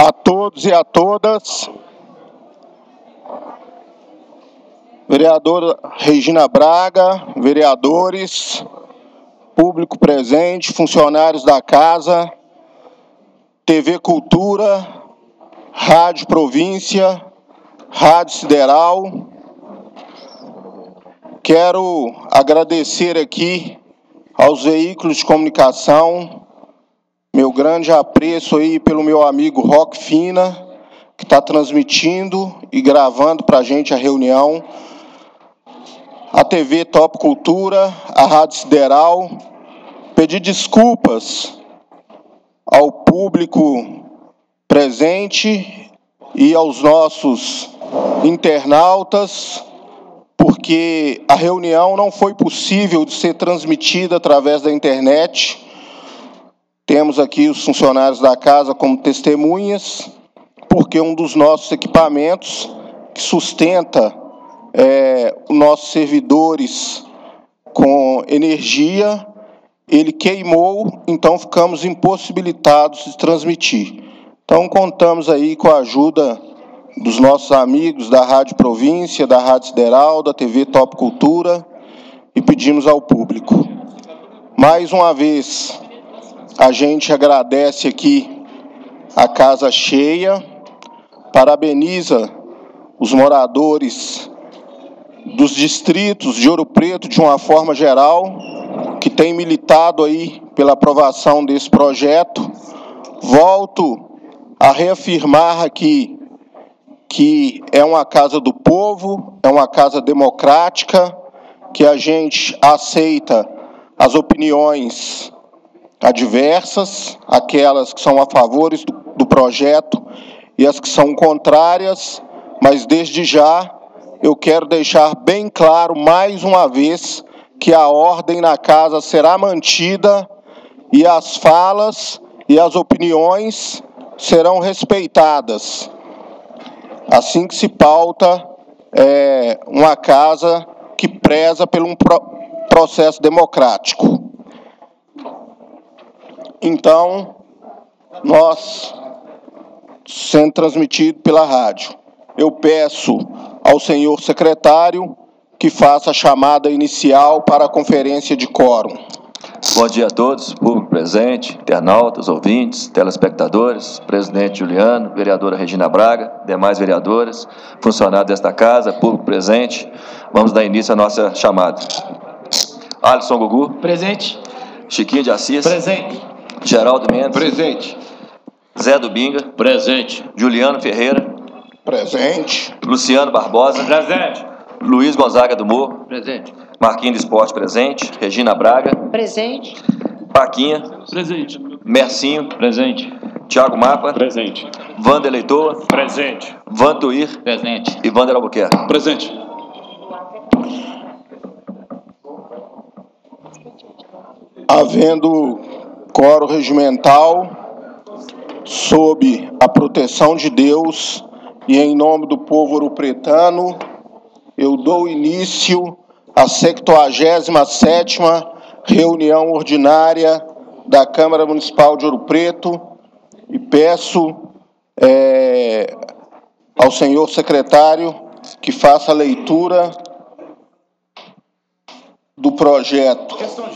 A todos e a todas. Vereadora Regina Braga, vereadores, público presente, funcionários da casa, TV Cultura, Rádio Província, Rádio Sideral. Quero agradecer aqui aos veículos de comunicação, meu grande apreço aí pelo meu amigo Roque Fina, que está transmitindo e gravando para a gente a reunião, a TV Top Cultura, a Rádio Sideral. Pedir desculpas ao público presente e aos nossos internautas, porque a reunião não foi possível de ser transmitida através da internet. Temos aqui os funcionários da casa como testemunhas, porque um dos nossos equipamentos que sustenta os nossos servidores com energia, ele queimou, então ficamos impossibilitados de transmitir. Então contamos aí com a ajuda dos nossos amigos da Rádio Província, da Rádio Sideral, da TV Top Cultura, e pedimos ao público. Mais uma vez, a gente agradece aqui a casa cheia, parabeniza os moradores dos distritos de Ouro Preto, de uma forma geral, que tem militado aí pela aprovação desse projeto. Volto a reafirmar aqui que é uma casa do povo, é uma casa democrática, que a gente aceita as opiniões adversas, aquelas que são a favor do projeto e as que são contrárias, mas desde já eu quero deixar bem claro mais uma vez que a ordem na casa será mantida e as falas e as opiniões serão respeitadas. Assim que se pauta uma casa que preza por um processo democrático. Então, nós, sendo transmitido pela rádio, eu peço ao senhor secretário que faça a chamada inicial para a conferência de quórum. Bom dia a todos, público presente, internautas, ouvintes, telespectadores, presidente Juliano, vereadora Regina Braga, demais vereadoras, funcionários desta casa, público presente. Vamos dar início à nossa chamada. Alisson Gugu. Presente. Chiquinho de Assis. Presente. Geraldo Mendes. Presente. Zé do Binga. Presente. Juliano Ferreira. Presente. Luciano Barbosa. Presente. Luiz Gonzaga do Morro. Presente. Marquinhos do Esporte presente. Regina Braga. Presente. Paquinha. Presente. Mercinho. Presente. Tiago Mapa. Presente. Wander Leitoa. Presente. Vantuir. Presente. E Wander Albuquerque. Presente. Havendo quórum regimental, sob a proteção de Deus e em nome do povo ouropretano, eu dou início à 77ª reunião ordinária da Câmara Municipal de Ouro Preto e peço ao senhor secretário que faça a leitura do projeto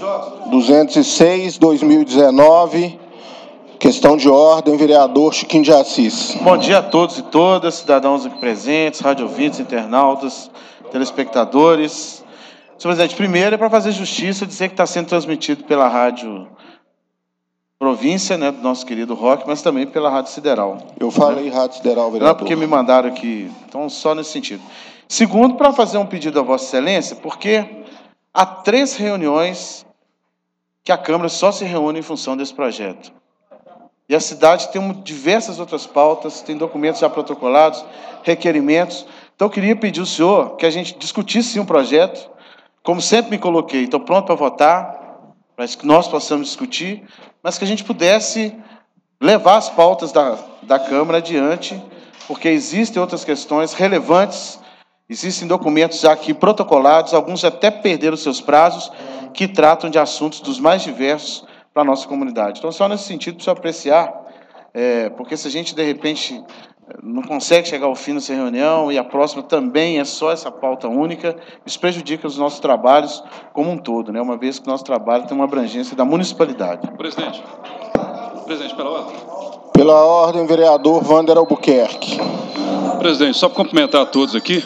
206/2019, questão de ordem, vereador Chiquinho de Assis. Bom dia a todos e todas, cidadãos aqui presentes, rádio ouvintes, internautas, telespectadores. Senhor presidente, primeiro é para fazer justiça, dizer que está sendo transmitido pela Rádio Província, né, do nosso querido Roque, mas também pela Rádio Sideral. Eu falei Rádio Sideral, vereador. Não é porque me mandaram aqui, então só nesse sentido. Segundo, para fazer um pedido a Vossa Excelência, porque há 3 reuniões que a Câmara só se reúne em função desse projeto. E a cidade tem diversas outras pautas, tem documentos já protocolados, requerimentos. Então, eu queria pedir ao senhor que a gente discutisse sim um projeto, como sempre me coloquei, estou pronto para votar, para que nós possamos discutir, mas que a gente pudesse levar as pautas da Câmara adiante, porque existem outras questões relevantes. Existem documentos já aqui protocolados, alguns já até perderam seus prazos, que tratam de assuntos dos mais diversos para a nossa comunidade. Então, só nesse sentido, para apreciar porque se a gente, de repente, não consegue chegar ao fim dessa reunião e a próxima também é só essa pauta única, isso prejudica os nossos trabalhos como um todo, né? Uma vez que o nosso trabalho tem uma abrangência da municipalidade. Presidente, pela ordem. Pela ordem, vereador Wander Albuquerque. Presidente, só para cumprimentar a todos aqui,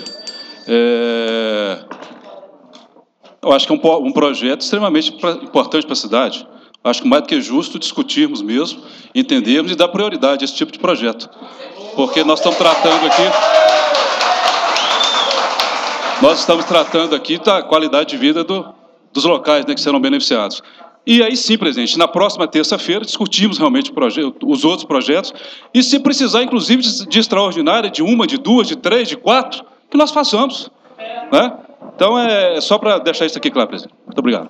eu acho que é um projeto extremamente importante para a cidade. Acho que mais do que justo discutirmos mesmo, entendermos e dar prioridade a esse tipo de projeto. Porque nós estamos tratando aqui da qualidade de vida dos locais, né, que serão beneficiados. E aí sim, presidente, na próxima terça-feira discutimos realmente os outros projetos e se precisar, inclusive, de extraordinária, de uma, de duas, de três, de quatro, que nós façamos, né? Então, é só para deixar isso aqui claro, presidente. Muito obrigado.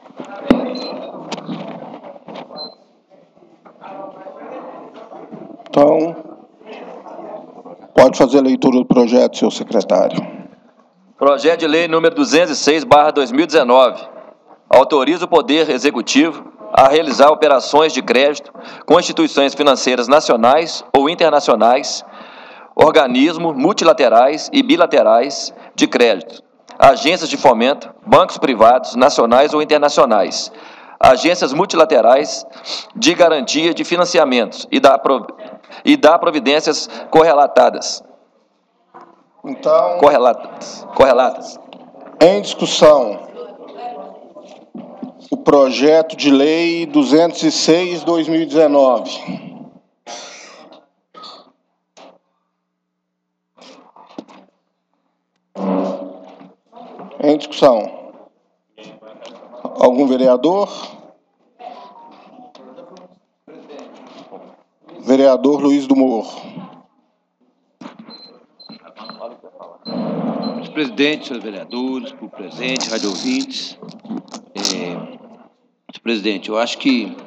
Então, pode fazer a leitura do projeto, senhor secretário. Projeto de lei número 206/2019. Autoriza o Poder Executivo a realizar operações de crédito com instituições financeiras nacionais ou internacionais, organismos multilaterais e bilaterais de crédito, agências de fomento, bancos privados, nacionais ou internacionais, agências multilaterais de garantia de financiamentos e dá providências correlatas. Então, correlatas. em discussão, o projeto de lei 206/2019. Em discussão. Algum vereador? Vereador Luiz do Morro. Senhor presidente, senhores vereadores, por presente, rádio ouvintes. Senhor presidente, eu acho que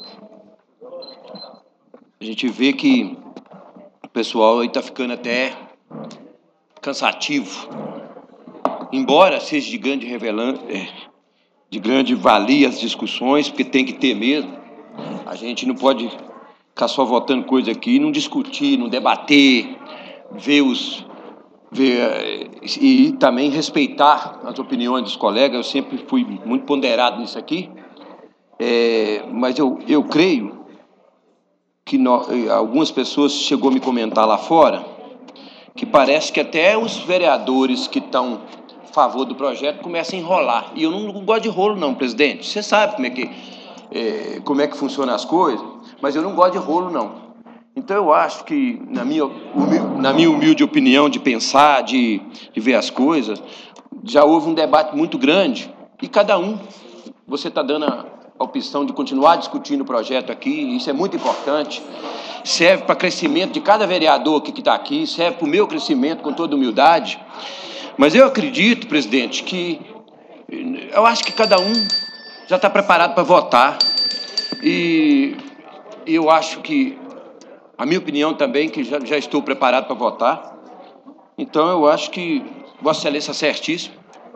a gente vê que o pessoal aí está ficando até cansativo. Embora seja de grande valia as discussões, porque tem que ter mesmo, a gente não pode ficar só votando coisa aqui, não discutir, não debater, e também respeitar as opiniões dos colegas. Eu sempre fui muito ponderado nisso aqui, mas eu creio que algumas pessoas chegou a me comentar lá fora que parece que até os vereadores que estão a favor do projeto começam a enrolar. E eu não gosto de rolo não, presidente. Você sabe como é que funcionam as coisas, mas eu não gosto de rolo não. Então eu acho que, na minha humilde opinião de pensar, de ver as coisas, já houve um debate muito grande e cada um, você está dando a opção de continuar discutindo o projeto aqui, isso é muito importante, serve para crescimento de cada vereador que está aqui, serve para o meu crescimento com toda humildade, mas eu acredito, presidente, eu acho que cada um já está preparado para votar e eu acho que a minha opinião também, que já estou preparado para votar. Então, eu acho que Vossa Excelência certíssimo.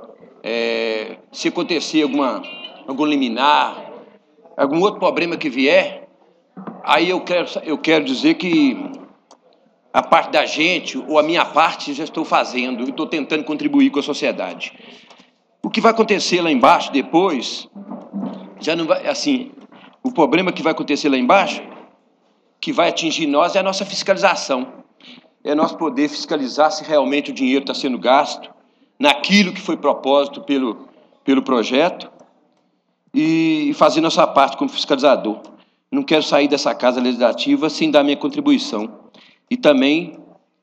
Se acontecer algum liminar, algum outro problema que vier, aí eu quero dizer que a parte da gente, ou a minha parte, já estou fazendo, e estou tentando contribuir com a sociedade. O que vai acontecer lá embaixo depois, já não vai, assim, o problema que vai acontecer lá embaixo, que vai atingir nós, é a nossa fiscalização. É nós poder fiscalizar se realmente o dinheiro está sendo gasto naquilo que foi propósito pelo projeto e fazer nossa parte como fiscalizador. Não quero sair dessa casa legislativa sem dar minha contribuição. E também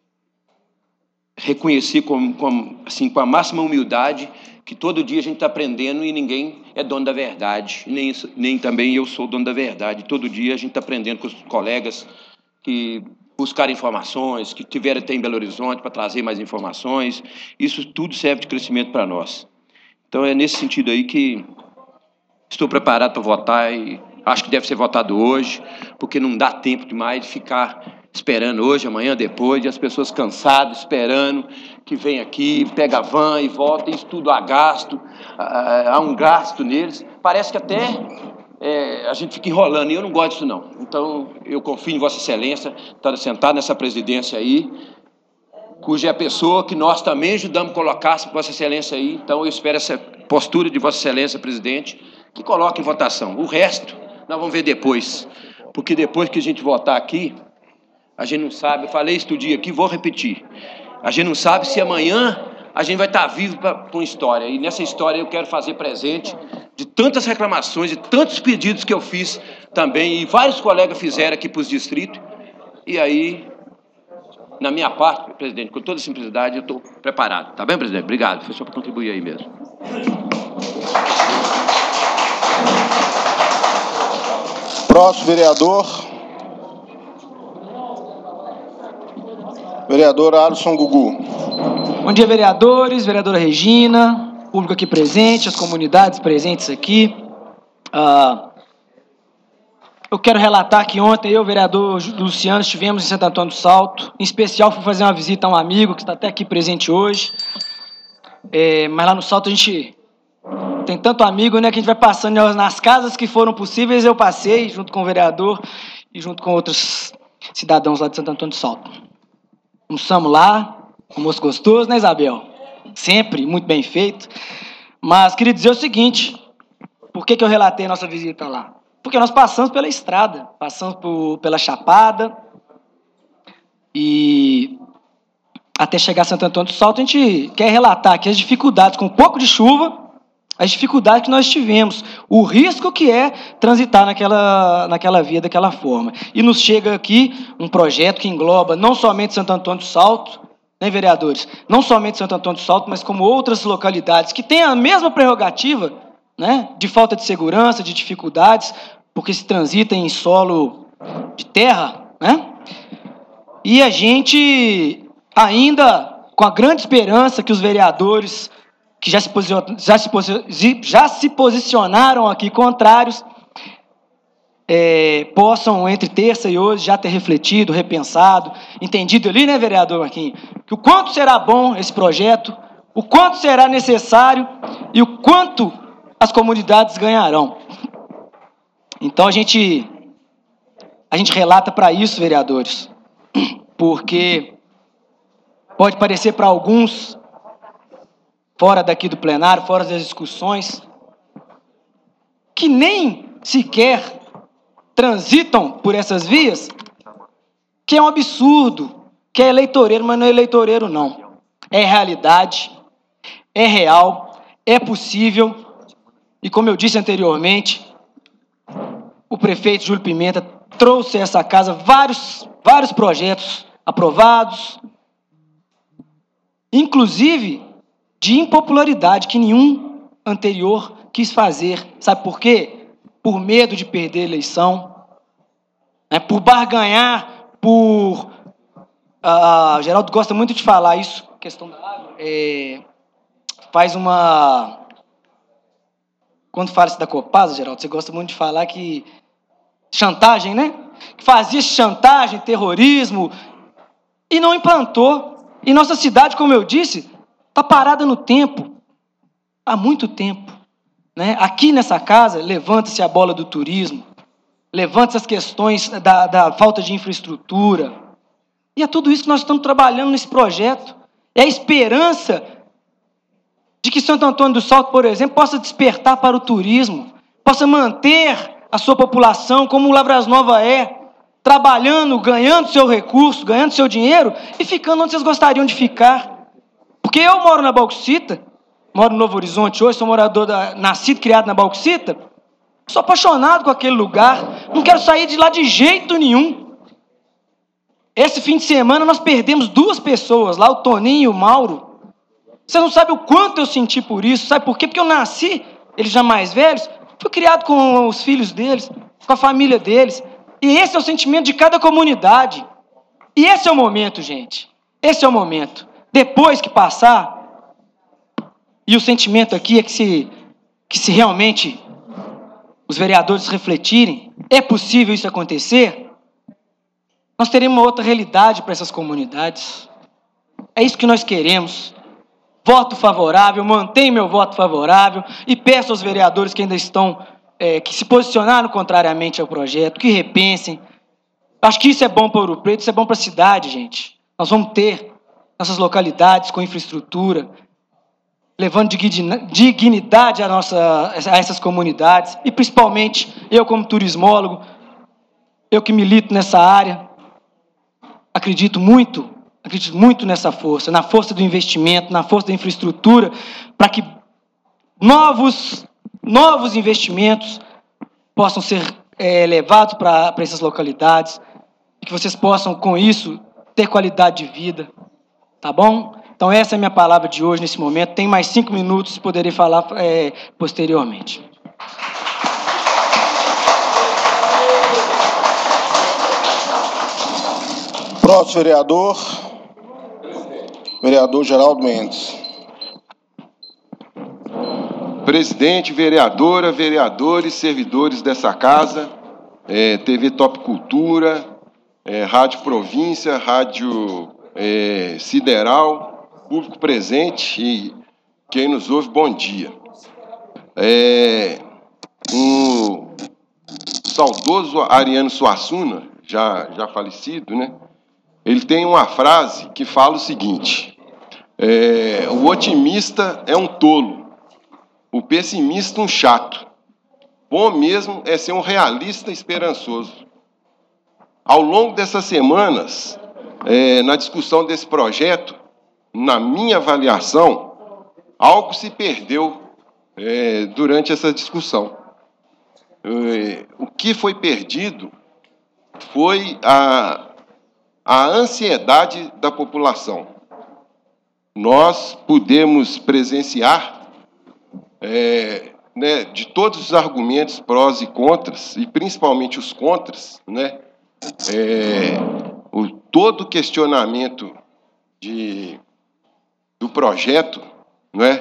reconhecer com a máxima humildade que todo dia a gente está aprendendo e ninguém é dono da verdade, nem também eu sou dono da verdade. Todo dia a gente está aprendendo com os colegas que buscaram informações, que tiveram até em Belo Horizonte para trazer mais informações. Isso tudo serve de crescimento para nós. Então é nesse sentido aí que estou preparado para votar e acho que deve ser votado hoje, porque não dá tempo demais de ficar esperando hoje, amanhã, depois, e as pessoas cansadas, esperando que vem aqui, pega a van e volta, isso tudo há gasto, há um gasto neles. Parece que até a gente fica enrolando, e eu não gosto disso não. Então, eu confio em Vossa Excelência, estar sentado nessa presidência aí, cuja é a pessoa que nós também ajudamos a colocar Vossa Excelência aí. Então, eu espero essa postura de Vossa Excelência, presidente, que coloque em votação. O resto, nós vamos ver depois. Porque depois que a gente votar aqui, a gente não sabe, eu falei isso outro dia aqui, vou repetir. A gente não sabe se amanhã a gente vai estar vivo para uma história. E nessa história eu quero fazer presente de tantas reclamações, de tantos pedidos que eu fiz também, e vários colegas fizeram aqui para os distritos. E aí, na minha parte, presidente, com toda simplicidade, eu estou preparado. Tá bem, presidente? Obrigado. Foi só para contribuir aí mesmo. Próximo vereador. Vereador Alisson Gugu. Bom dia, vereadores, vereadora Regina, público aqui presente, as comunidades presentes aqui. Eu quero relatar que ontem eu e o vereador Luciano estivemos em Santo Antônio do Salto. Em especial, fui fazer uma visita a um amigo que está até aqui presente hoje. Mas lá no Salto a gente tem tanto amigo, né, que a gente vai passando nas casas que foram possíveis. Eu passei junto com o vereador e junto com outros cidadãos lá de Santo Antônio do Salto. Almoçamos lá, almoço gostoso, né, Isabel? Sempre, muito bem feito. Mas queria dizer o seguinte, por que eu relatei a nossa visita lá? Porque nós passamos pela estrada, passamos pela Chapada, e até chegar a Santo Antônio do Salto, a gente quer relatar aqui as dificuldades, com um pouco de chuva, as dificuldades que nós tivemos, o risco que é transitar naquela via daquela forma. E nos chega aqui um projeto que engloba não somente Santo Antônio do Salto, né, vereadores? Não somente Santo Antônio do Salto, mas como outras localidades que têm a mesma prerrogativa, né, de falta de segurança, de dificuldades, porque se transita em solo de terra, né? E a gente, ainda com a grande esperança que os vereadores que já se posicionaram aqui contrários, possam, entre terça e hoje, já ter refletido, repensado, entendido ali, né, vereador Marquinhos, que o quanto será bom esse projeto, o quanto será necessário e o quanto as comunidades ganharão. Então, a gente relata para isso, vereadores, porque pode parecer para alguns, fora daqui do plenário, fora das discussões, que nem sequer transitam por essas vias, que é um absurdo, que é eleitoreiro, mas não é eleitoreiro, não. É realidade, é real, é possível, e como eu disse anteriormente, o prefeito Júlio Pimenta trouxe a essa casa vários projetos aprovados, inclusive de impopularidade que nenhum anterior quis fazer. Sabe por quê? Por medo de perder a eleição, né? Por barganhar, Geraldo gosta muito de falar isso, questão da água, faz uma... Quando fala isso da Copasa, Geraldo, você gosta muito de falar que... Chantagem, né? Que fazia chantagem, terrorismo, e não implantou. E nossa cidade, como eu disse, está parada no tempo, há muito tempo, né? Aqui nessa casa, levanta-se a bola do turismo, levanta-se as questões da falta de infraestrutura, e é tudo isso que nós estamos trabalhando nesse projeto. É a esperança de que Santo Antônio do Salto, por exemplo, possa despertar para o turismo, possa manter a sua população como o Lavras Nova é, trabalhando, ganhando seu recurso, ganhando seu dinheiro e ficando onde vocês gostariam de ficar. Porque eu moro na Bauxita, moro no Novo Horizonte hoje, sou morador, nascido e criado na Bauxita, sou apaixonado com aquele lugar, não quero sair de lá de jeito nenhum. Esse fim de semana nós perdemos 2 pessoas lá, o Toninho e o Mauro. Você não sabe o quanto eu senti por isso, sabe por quê? Porque eu nasci, eles já mais velhos, fui criado com os filhos deles, com a família deles. E esse é o sentimento de cada comunidade. E esse é o momento, gente. Esse é o momento. Depois que passar, e o sentimento aqui é que se realmente os vereadores refletirem, é possível isso acontecer, nós teremos uma outra realidade para essas comunidades. É isso que nós queremos. Voto favorável, mantenho meu voto favorável e peço aos vereadores que ainda estão que se posicionaram contrariamente ao projeto, que repensem. Acho que isso é bom para Ouro Preto, isso é bom para a cidade, gente. Nós vamos ter nossas localidades com infraestrutura, levando dignidade a essas comunidades, e principalmente eu como turismólogo, eu que milito nessa área, acredito muito nessa força, na força do investimento, na força da infraestrutura, para que novos investimentos possam ser levados para essas localidades, e que vocês possam, com isso, ter qualidade de vida, tá bom? Então, essa é a minha palavra de hoje, nesse momento. Tem mais 5 minutos, poderei falar posteriormente. Próximo vereador, vereador Geraldo Mendes. Presidente, vereadora, vereadores, servidores dessa casa, TV Top Cultura, Rádio Província, Rádio Sideral, público presente e quem nos ouve, bom dia. O saudoso Ariano Suassuna, já falecido, né? Ele tem uma frase que fala o seguinte: o otimista é um tolo, o pessimista um chato. Bom mesmo é ser um realista esperançoso. Ao longo dessas semanas, na discussão desse projeto, na minha avaliação, algo se perdeu durante essa discussão. O que foi perdido foi a ansiedade da população. Nós pudemos presenciar de todos os argumentos prós e contras, e principalmente os contras, né? Todo o questionamento do projeto, né?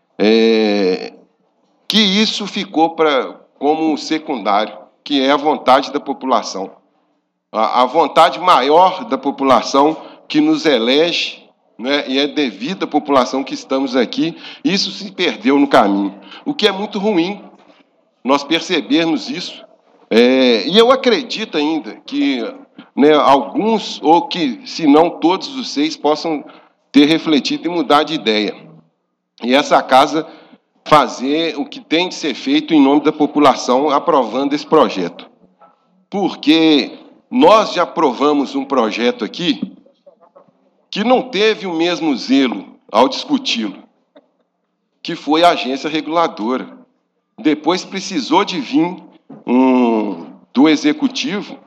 Que isso ficou como secundário, que é a vontade da população. A vontade maior da população que nos elege, né, e é devido à população que estamos aqui, isso se perdeu no caminho. O que é muito ruim, nós percebermos isso. E eu acredito ainda que, né, alguns, ou que, se não todos os 6, possam ter refletido e mudar de ideia. E essa casa fazer o que tem de ser feito em nome da população, aprovando esse projeto. Porque nós já aprovamos um projeto aqui que não teve o mesmo zelo ao discuti-lo, que foi a agência reguladora. Depois precisou de vir do executivo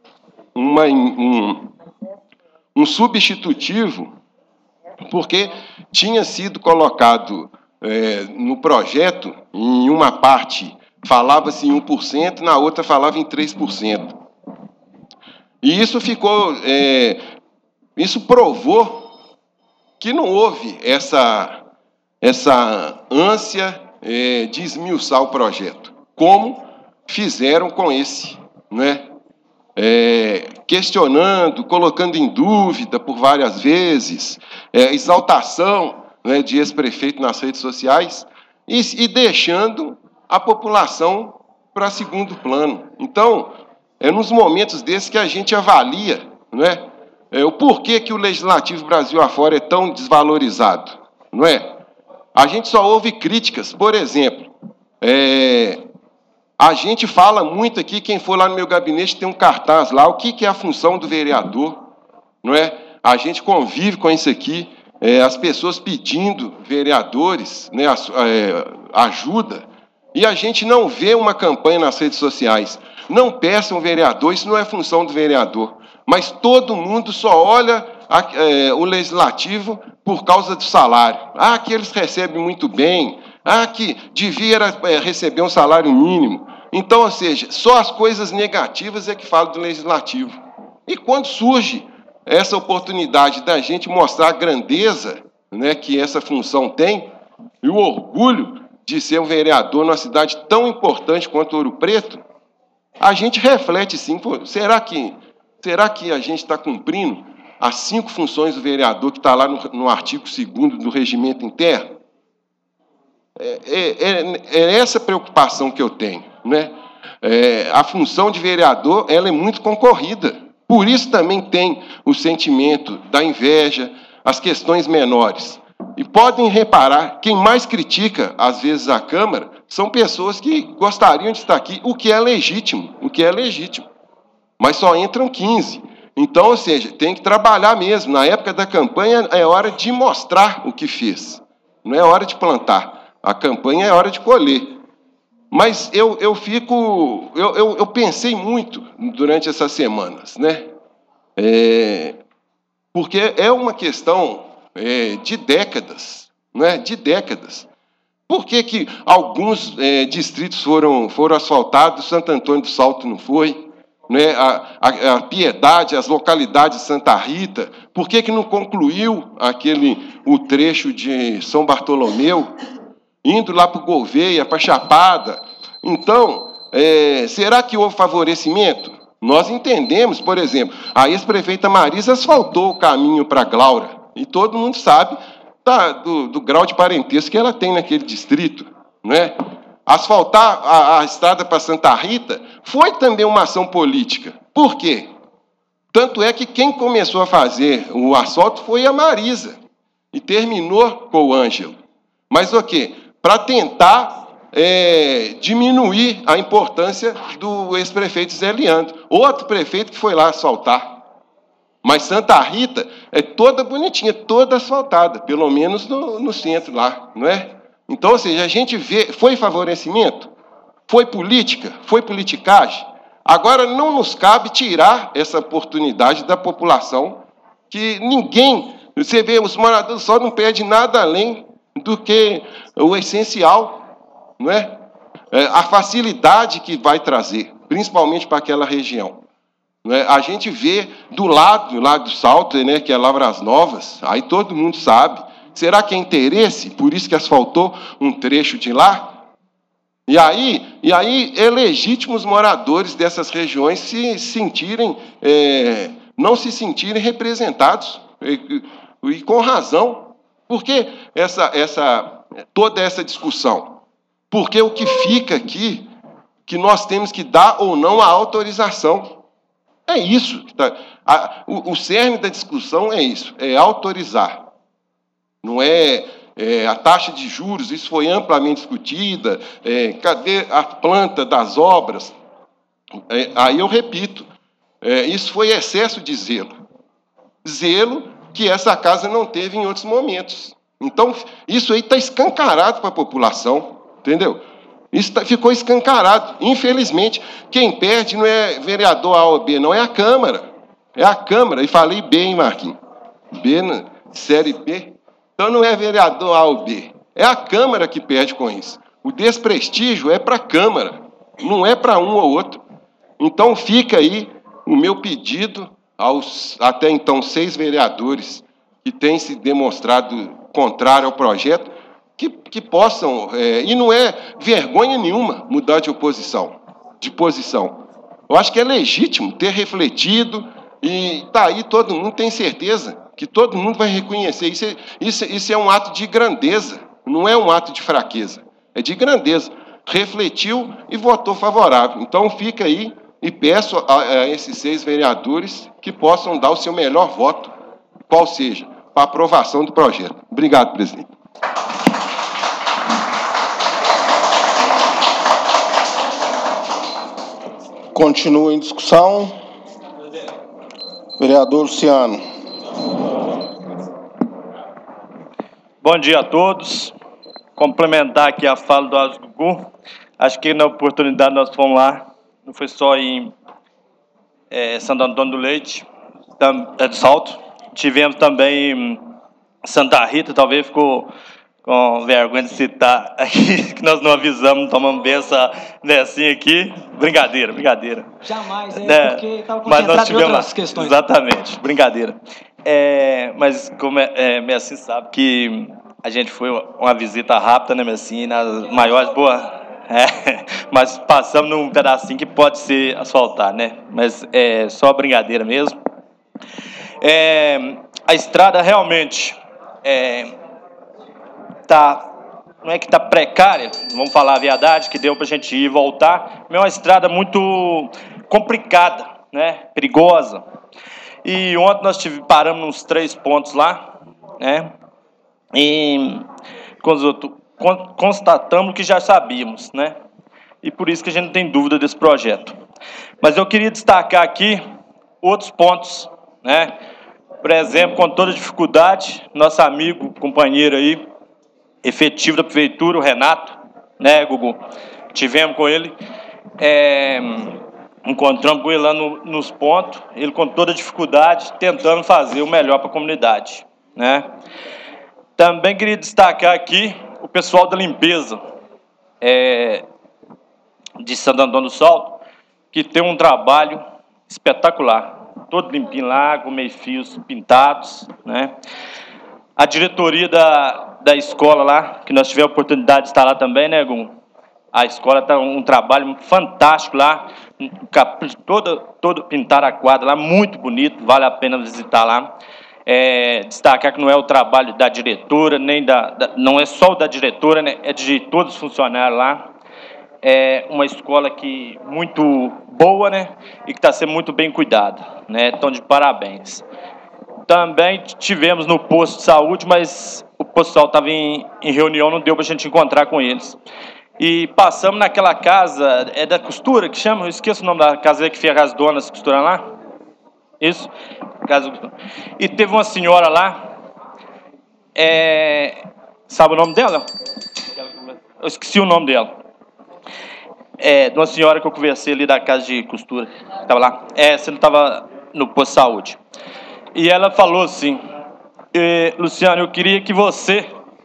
um substitutivo, porque tinha sido colocado no projeto, em uma parte falava-se em 1%, na outra falava em 3%. E isso ficou... isso provou que não houve essa ânsia de esmiuçar o projeto, como fizeram com esse, né? Questionando, colocando em dúvida por várias vezes, exaltação, né, de ex-prefeito nas redes sociais, e deixando a população para segundo plano. Então, nos momentos desses que a gente avalia, né, o porquê que o Legislativo Brasil afora é tão desvalorizado, não é? A gente só ouve críticas. Por exemplo, a gente fala muito aqui, quem for lá no meu gabinete tem um cartaz lá, o que é a função do vereador, não é? A gente convive com isso aqui, as pessoas pedindo vereadores, né, ajuda, e a gente não vê uma campanha nas redes sociais. Não peçam um vereador, isso não é função do vereador. Mas todo mundo só olha o legislativo por causa do salário. Que eles recebem muito bem. Que devia receber um salário mínimo. Então, ou seja, só as coisas negativas é que falam do legislativo. E quando surge essa oportunidade da gente mostrar a grandeza, né, que essa função tem, e o orgulho de ser um vereador numa cidade tão importante quanto Ouro Preto, a gente reflete sim, pô, será que a gente está cumprindo as 5 funções do vereador que está lá no artigo 2º do regimento interno? É essa preocupação que eu tenho. né? A função de vereador ela é muito concorrida. Por isso também tem o sentimento da inveja, as questões menores. E podem reparar, quem mais critica, às vezes, a Câmara, são pessoas que gostariam de estar aqui, o que é legítimo, mas só entram 15. Então, ou seja, tem que trabalhar mesmo. Na época da campanha, é hora de mostrar o que fez. Não é hora de plantar. A campanha é hora de colher. Mas eu pensei muito durante essas semanas, né? Porque é uma questão de décadas, não é? De décadas. Por que alguns distritos foram asfaltados, Santo Antônio do Salto não foi? Né? A Piedade, as localidades de Santa Rita, por que não concluiu o trecho de São Bartolomeu, indo lá para o Gouveia, para a Chapada? Então, será que houve favorecimento? Nós entendemos, por exemplo, a ex-prefeita Marisa asfaltou o caminho para Glaura, e todo mundo sabe do grau de parentesco que ela tem naquele distrito, não é? Asfaltar a estrada para Santa Rita foi também uma ação política. Por quê? Tanto é que quem começou a fazer o asfalto foi a Marisa, e terminou com o Ângelo. Mas o quê? Para tentar diminuir a importância do ex-prefeito Zé Leandro, outro prefeito que foi lá asfaltar. Mas Santa Rita é toda bonitinha, toda asfaltada, pelo menos no centro lá, não é? Então, ou seja, a gente vê, foi favorecimento? Foi política? Foi politicagem? Agora, não nos cabe tirar essa oportunidade da população, que ninguém, você vê, os moradores só não pedem nada além do que o essencial, não é? A facilidade que vai trazer, principalmente para aquela região. A gente vê do lado do Salto, né, que é Lavras Novas, aí todo mundo sabe. Será que é interesse? Por isso que asfaltou um trecho de lá? E aí é legítimo os moradores dessas regiões se sentirem, não se sentirem representados, e com razão. Por que toda essa discussão? Porque o que fica aqui, que nós temos que dar ou não a autorização. É isso. O cerne da discussão é isso, é autorizar. Não é a taxa de juros, isso foi amplamente discutida, cadê a planta das obras? Aí eu repito, isso foi excesso de zelo. Zelo que essa casa não teve em outros momentos. Então, isso aí está escancarado para a população, entendeu? Isso ficou escancarado. Infelizmente, quem perde não é vereador A ou B, não, é a Câmara. É a Câmara. E falei B, hein, Marquinhos? B, série B. Então, não é vereador A ou B. É a Câmara que perde com isso. O desprestígio é para a Câmara, não é para um ou outro. Então, fica aí o meu pedido aos, até então, 6 vereadores que têm se demonstrado contrário ao projeto, que possam, e não é vergonha nenhuma mudar de posição. Eu acho que é legítimo ter refletido, e está aí, todo mundo tem certeza que todo mundo vai reconhecer. Isso é um ato de grandeza, não é um ato de fraqueza, é de grandeza. Refletiu e votou favorável. Então, fica aí e peço a esses 6 vereadores que possam dar o seu melhor voto, qual seja, para a aprovação do projeto. Obrigado, presidente. Continua em discussão. Vereador Luciano. Bom dia a todos. Complementar aqui a fala do Asgugu. Acho que na oportunidade nós fomos lá, não foi só em Santo Antônio do Leite, do Salto. Tivemos também em Santa Rita, talvez ficou com vergonha de citar aqui, que nós não avisamos, não tomamos bem essa necinha aqui. Brincadeira. Jamais, porque estava mas nós concentrado em tivemos outras lá. questões. Exatamente, brincadeira. Mas como Messi sabe que a gente foi uma visita rápida, né, Messi, nas maiores boas... mas passamos num pedacinho que pode ser asfaltar, né? Mas é só brincadeira mesmo. A estrada realmente está não é que está precária, vamos falar a verdade, que deu para a gente ir e voltar, mas é uma estrada muito complicada, né? Perigosa. E ontem nós paramos nos 3 pontos lá, né? E constatamos que já sabíamos, né? E por isso que a gente não tem dúvida desse projeto. Mas eu queria destacar aqui outros pontos, né? Por exemplo, com toda dificuldade, nosso amigo, companheiro aí, efetivo da prefeitura, o Renato, né, Gugu? Tivemos com ele, encontramos com ele lá nos pontos, ele com toda dificuldade, tentando fazer o melhor para a comunidade, né? Também queria destacar aqui o pessoal da limpeza de Santo Antônio do Salto, que tem um trabalho espetacular, todo limpinho lá, com meio-fios pintados, né? A diretoria da escola lá, que nós tivemos a oportunidade de estar lá também, né, Gum? A escola está um trabalho fantástico lá, todo pintar a quadra lá, muito bonito, vale a pena visitar lá. Destacar que não é o trabalho da diretora, nem não é só o da diretora, né, é de todos os funcionários lá. É uma escola muito boa, né, e que está sendo muito bem cuidada, né, então de parabéns. Também tivemos no posto de saúde, mas o pessoal estava em reunião, não deu para a gente encontrar com eles. E passamos naquela casa, da costura, que chama, eu esqueço o nome da casa que fica as donas costurando lá. Isso, casa. E teve uma senhora lá, sabe o nome dela? Eu esqueci o nome dela. De uma senhora que eu conversei ali da casa de costura, estava lá. Você não estava no posto de saúde. E ela falou assim, Luciano, eu queria que você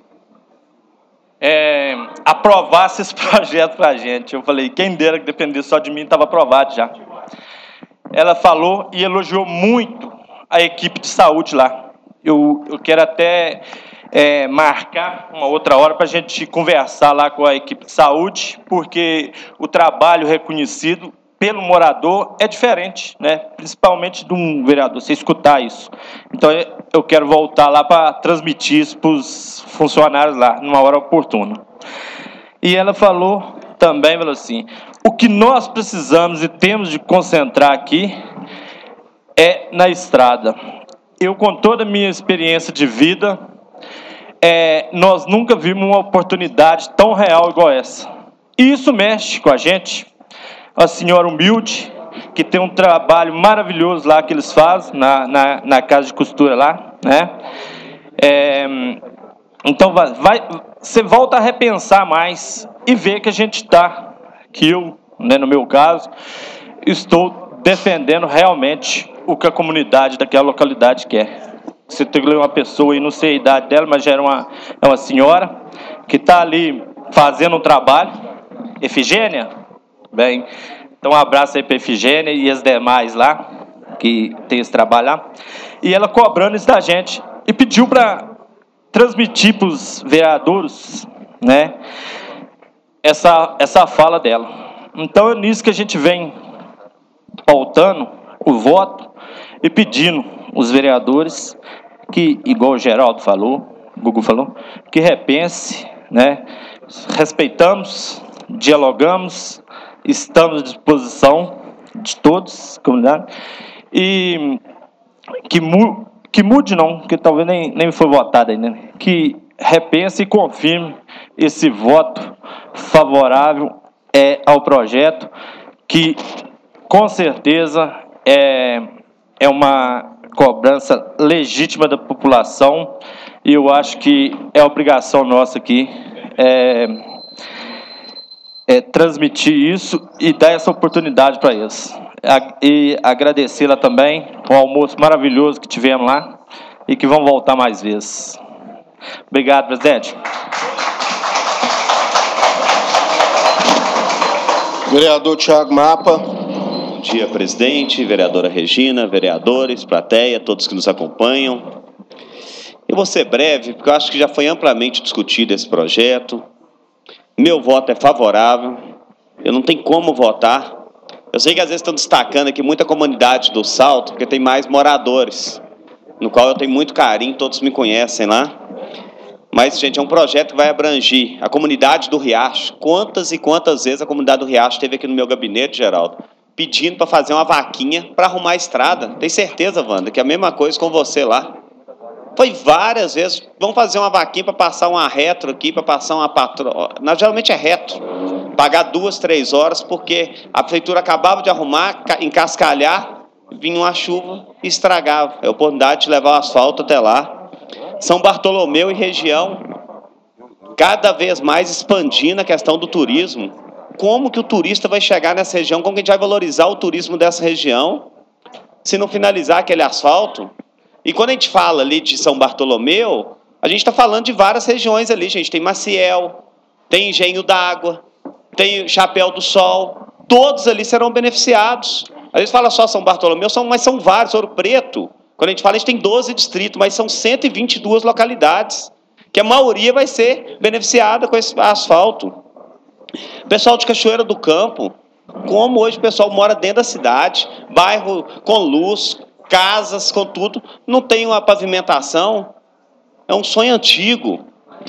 aprovasse esse projeto para a gente. Eu falei, quem dera que dependesse só de mim, estava aprovado já. Ela falou e elogiou muito a equipe de saúde lá. Eu quero até marcar uma outra hora para a gente conversar lá com a equipe de saúde, porque o trabalho reconhecido pelo morador é diferente, né? Principalmente de um vereador, você escutar isso. Então, eu quero voltar lá para transmitir isso para os funcionários lá, numa hora oportuna. E ela falou assim, o que nós precisamos e temos de concentrar aqui é na estrada. Eu, com toda a minha experiência de vida, nós nunca vimos uma oportunidade tão real igual essa. E isso mexe com a gente. A senhora humilde, que tem um trabalho maravilhoso lá que eles fazem, na casa de costura lá, né? Então, você volta a repensar mais e ver que a gente está, que eu, né, no meu caso, estou defendendo realmente o que a comunidade daquela localidade quer. Você tem uma pessoa aí, não sei a idade dela, mas já é uma senhora, que está ali fazendo um trabalho. Efigênia? Bem, então um abraço aí para a Efigênia e as demais lá, que tem esse trabalho lá. E ela cobrando isso da gente. E pediu para transmitir para os vereadores, né, essa fala dela. Então é nisso que a gente vem pautando o voto e pedindo os vereadores que, igual o Geraldo falou, o Gugu falou, que repense, né, respeitamos, dialogamos, estamos à disposição de todos, comunidade, e que mude não, que talvez nem foi votado ainda, né? Que repense e confirme esse voto favorável ao projeto, que com certeza é uma cobrança legítima da população, e eu acho que é obrigação nossa aqui transmitir isso e dar essa oportunidade para eles. E agradecê-la também, o almoço maravilhoso que tivemos lá, e que vão voltar mais vezes. Obrigado, presidente. Vereador Thiago Mapa. Bom dia, presidente, vereadora Regina, vereadores, plateia, todos que nos acompanham. Eu vou ser breve, porque eu acho que já foi amplamente discutido esse projeto. Meu voto é favorável, eu não tenho como votar. Eu sei que às vezes estão destacando aqui muita comunidade do Salto, porque tem mais moradores, no qual eu tenho muito carinho, todos me conhecem lá. Mas, gente, é um projeto que vai abranger a comunidade do Riacho. Quantas e quantas vezes a comunidade do Riacho esteve aqui no meu gabinete, Geraldo, pedindo para fazer uma vaquinha para arrumar a estrada. Tem certeza, Wanda, que é a mesma coisa com você lá. Foi várias vezes. Vamos fazer uma vaquinha para passar uma retro aqui, para passar uma patroa. Geralmente é retro. Pagar 2, 3 horas, porque a prefeitura acabava de arrumar, encascalhar, vinha uma chuva e estragava. É a oportunidade de levar o asfalto até lá. São Bartolomeu e região, cada vez mais expandindo a questão do turismo. Como que o turista vai chegar nessa região? Como que a gente vai valorizar o turismo dessa região se não finalizar aquele asfalto? E quando a gente fala ali de São Bartolomeu, a gente está falando de várias regiões ali, gente. Tem Maciel, tem Engenho d'Água, tem Chapéu do Sol. Todos ali serão beneficiados. Às vezes fala só São Bartolomeu, mas são vários. Ouro Preto, quando a gente fala, a gente tem 12 distritos, mas são 122 localidades, que a maioria vai ser beneficiada com esse asfalto. Pessoal de Cachoeira do Campo, como hoje o pessoal mora dentro da cidade, bairro com luz, casas com tudo, não tem uma pavimentação, é um sonho antigo.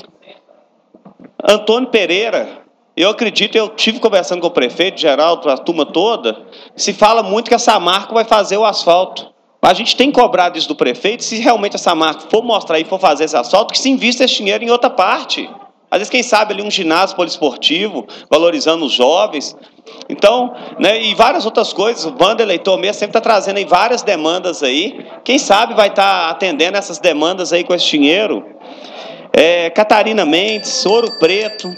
Antônio Pereira, eu acredito, eu estive conversando com o prefeito, Geraldo, a turma toda, se fala muito que a Samarco vai fazer o asfalto. A gente tem cobrado isso do prefeito, se realmente a Samarco for mostrar e for fazer esse asfalto, que se invista esse dinheiro em outra parte. Às vezes, quem sabe, ali um ginásio poliesportivo, valorizando os jovens. Então, né, e várias outras coisas, o Wander Eleitor mesmo sempre está trazendo aí várias demandas aí. Quem sabe vai estar atendendo essas demandas aí com esse dinheiro. Catarina Mendes, Ouro Preto,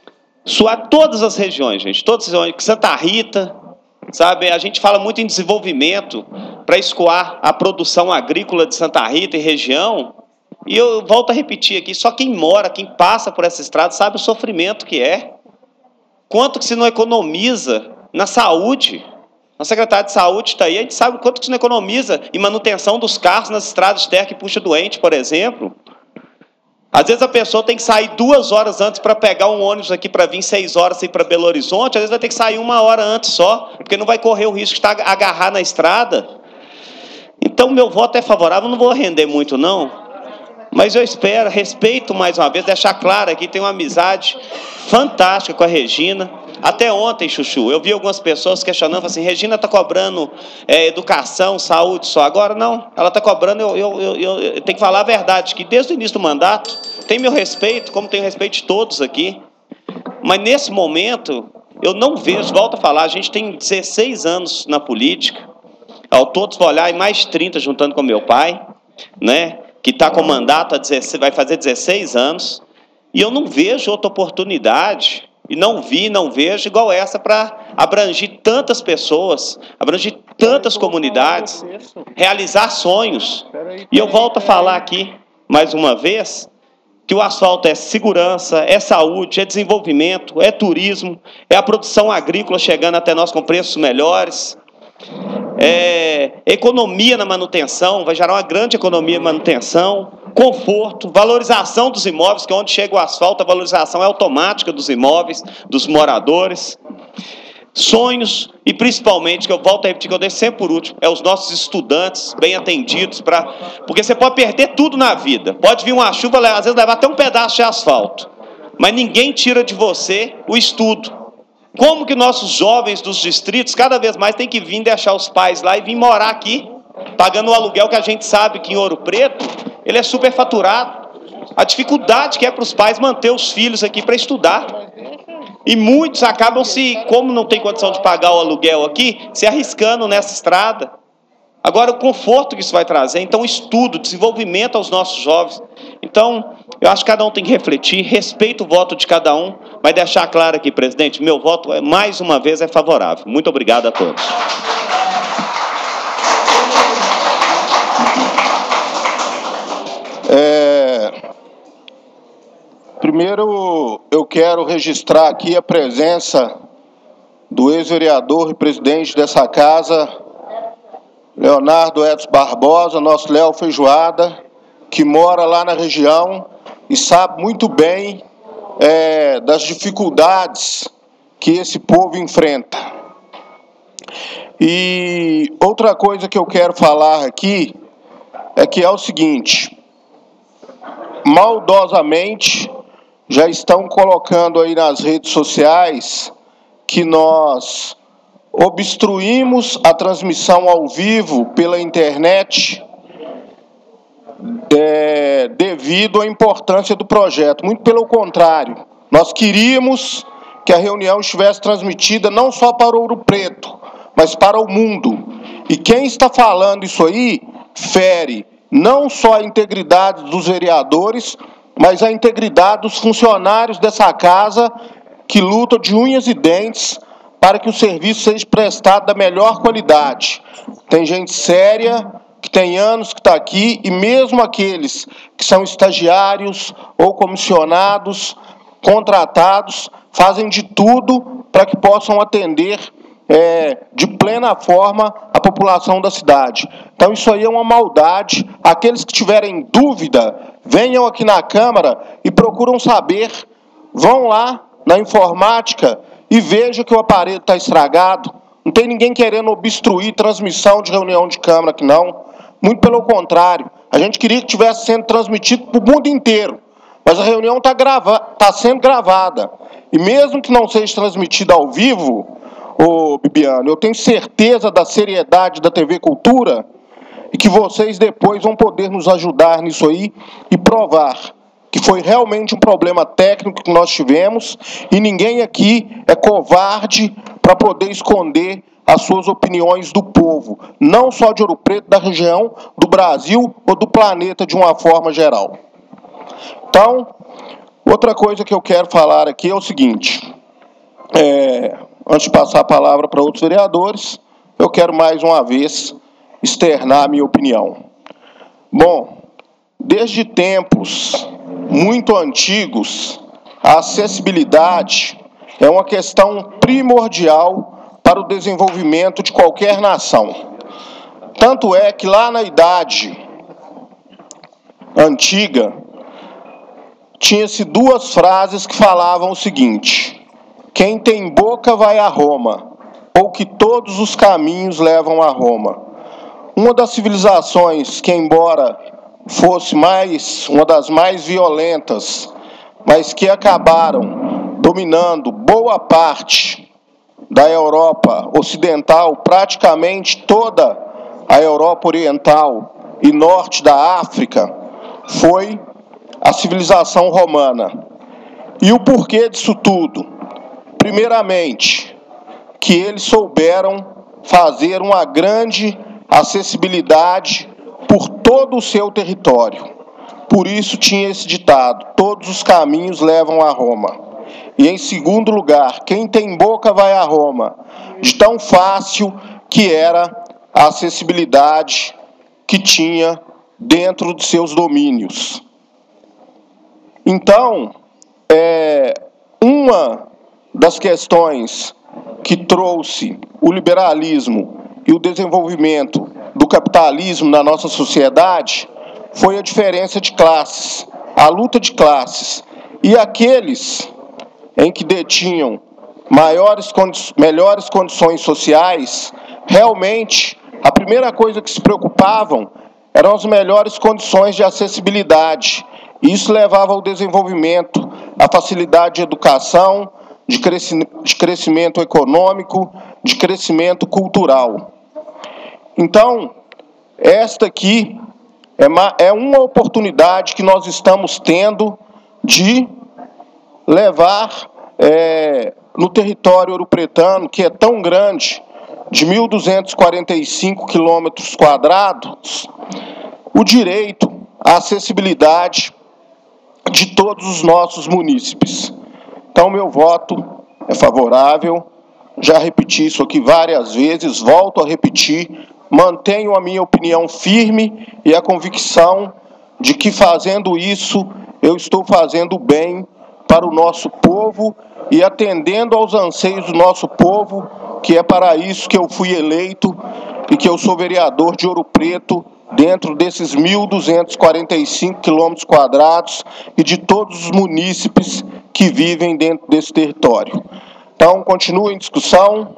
todas as regiões, gente, todas as regiões, Santa Rita, sabe? A gente fala muito em desenvolvimento para escoar a produção agrícola de Santa Rita e região. E eu volto a repetir aqui, só quem mora, quem passa por essa estrada, sabe o sofrimento que é. Quanto que se não economiza na saúde. A secretária de saúde está aí, a gente sabe quanto que se não economiza em manutenção dos carros nas estradas de terra que puxa doente, por exemplo. Às vezes a pessoa tem que sair 2 horas antes para pegar um ônibus aqui para vir 6 horas para Belo Horizonte, às vezes vai ter que sair 1 hora antes só, porque não vai correr o risco de estar agarrar na estrada. Então, meu voto é favorável, não vou render muito, não. Mas eu espero, respeito mais uma vez, deixar claro aqui, tenho uma amizade fantástica com a Regina. Até ontem, Chuchu, eu vi algumas pessoas questionando, assim, Regina está cobrando educação, saúde só. Agora, não, ela está cobrando, eu tenho que falar a verdade, que desde o início do mandato, tem meu respeito, como tenho respeito de todos aqui. Mas, nesse momento, eu não vejo, volto a falar, a gente tem 16 anos na política, ao todos vou olhar, e mais 30 juntando com meu pai, né? Que está com mandato, vai fazer 16 anos, e eu não vejo outra oportunidade, e não vejo igual essa para abranger tantas pessoas, abranger tantas comunidades, realizar sonhos. E eu volto a falar aqui, mais uma vez, que o asfalto é segurança, é saúde, é desenvolvimento, é turismo, é a produção agrícola chegando até nós com preços melhores, economia na manutenção, vai gerar uma grande economia em manutenção, conforto, valorização dos imóveis, que onde chega o asfalto, a valorização é automática dos imóveis, dos moradores, sonhos e principalmente, que eu volto a repetir, que eu deixo sempre por último, é os nossos estudantes bem atendidos, porque você pode perder tudo na vida, pode vir uma chuva, às vezes levar até um pedaço de asfalto, mas ninguém tira de você o estudo. Como que nossos jovens dos distritos, cada vez mais, têm que vir deixar os pais lá e vir morar aqui, pagando o aluguel que a gente sabe que em Ouro Preto, ele é superfaturado. A dificuldade que é para os pais manter os filhos aqui para estudar. E muitos acabam como não tem condição de pagar o aluguel aqui, se arriscando nessa estrada. Agora, o conforto que isso vai trazer, então, estudo, desenvolvimento aos nossos jovens. Então, eu acho que cada um tem que refletir, respeito o voto de cada um, mas deixar claro aqui, presidente, meu voto, mais uma vez, é favorável. Muito obrigado a todos. Primeiro, eu quero registrar aqui a presença do ex-vereador e presidente dessa casa, Leonardo Edson Barbosa, nosso Léo Feijoada, que mora lá na região e sabe muito bem das dificuldades que esse povo enfrenta. E outra coisa que eu quero falar aqui é que é o seguinte: maldosamente já estão colocando aí nas redes sociais que nós obstruímos a transmissão ao vivo pela internet devido à importância do projeto. Muito pelo contrário, nós queríamos que a reunião estivesse transmitida não só para Ouro Preto, mas para o mundo. E quem está falando isso aí fere não só a integridade dos vereadores, mas a integridade dos funcionários dessa casa que lutam de unhas e dentes para que o serviço seja prestado da melhor qualidade. Tem gente séria, que tem anos que está aqui, e mesmo aqueles que são estagiários ou comissionados, contratados, fazem de tudo para que possam atender de plena forma a população da cidade. Então isso aí é uma maldade. Aqueles que tiverem dúvida, venham aqui na Câmara e procuram saber, vão lá na informática e vejam que o aparelho está estragado. Não tem ninguém querendo obstruir transmissão de reunião de Câmara aqui não. Muito pelo contrário, a gente queria que estivesse sendo transmitido para o mundo inteiro. Mas a reunião está sendo gravada. E mesmo que não seja transmitida ao vivo, ô Bibiano, eu tenho certeza da seriedade da TV Cultura e que vocês depois vão poder nos ajudar nisso aí e provar que foi realmente um problema técnico que nós tivemos e ninguém aqui é covarde para poder esconder as suas opiniões do povo, não só de Ouro Preto, da região, do Brasil ou do planeta de uma forma geral. Então, outra coisa que eu quero falar aqui é o seguinte, antes de passar a palavra para outros vereadores, eu quero mais uma vez externar a minha opinião. Bom, desde tempos muito antigos, a acessibilidade é uma questão primordial para o desenvolvimento de qualquer nação. Tanto é que lá na idade antiga, tinha-se duas frases que falavam o seguinte: quem tem boca vai a Roma, ou que todos os caminhos levam a Roma. Uma das civilizações que, embora fosse uma das mais violentas, mas que acabaram dominando boa parte da Europa Ocidental, praticamente toda a Europa Oriental e norte da África, foi a civilização romana. E o porquê disso tudo? Primeiramente, que eles souberam fazer uma grande acessibilidade por todo o seu território. Por isso tinha esse ditado: todos os caminhos levam a Roma. E em segundo lugar, quem tem boca vai a Roma, de tão fácil que era a acessibilidade que tinha dentro de seus domínios. Então, uma das questões que trouxe o liberalismo e o desenvolvimento do capitalismo na nossa sociedade foi a diferença de classes, a luta de classes. E aqueles em que detinham melhores condições sociais, realmente a primeira coisa que se preocupavam eram as melhores condições de acessibilidade. Isso levava ao desenvolvimento, à facilidade de educação, de crescimento econômico, de crescimento cultural. Então, esta aqui é uma oportunidade que nós estamos tendo de levar no território ouropretano, que é tão grande, de 1.245 quilômetros quadrados, o direito à acessibilidade de todos os nossos munícipes. Então, meu voto é favorável. Já repeti isso aqui várias vezes, volto a repetir, mantenho a minha opinião firme e a convicção de que, fazendo isso, eu estou fazendo bem para o nosso povo e atendendo aos anseios do nosso povo, que é para isso que eu fui eleito e que eu sou vereador de Ouro Preto, dentro desses 1.245 quilômetros quadrados e de todos os munícipes que vivem dentro desse território. Então, continua em discussão.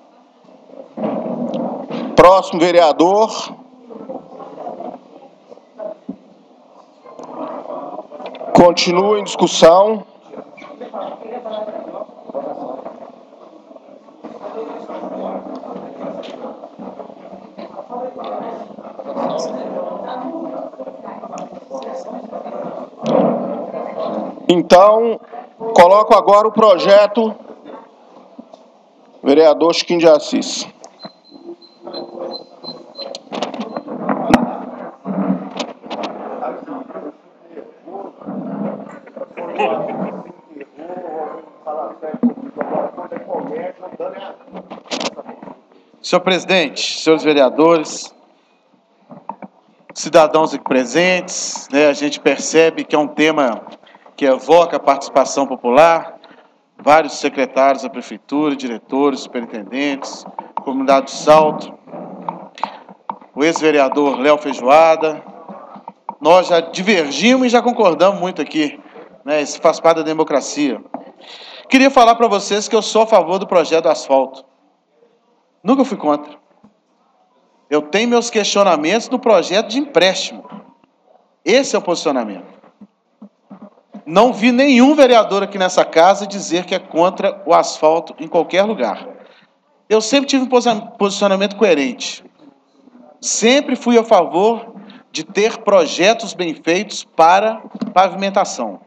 Próximo vereador. Continua em discussão. Então, coloco agora o projeto vereador Chiquinho de Assis. Senhor presidente, senhores vereadores, cidadãos aqui presentes, a gente percebe que é um tema que evoca a participação popular, vários secretários da prefeitura, diretores, superintendentes, comunidade do Salto, o ex-vereador Léo Feijoada. Nós já divergimos e já concordamos muito aqui, isso faz parte da democracia. Queria falar para vocês que eu sou a favor do projeto do asfalto. Nunca fui contra. Eu tenho meus questionamentos do projeto de empréstimo. Esse é o posicionamento. Não vi nenhum vereador aqui nessa casa dizer que é contra o asfalto em qualquer lugar. Eu sempre tive um posicionamento coerente. Sempre fui a favor de ter projetos bem feitos para pavimentação.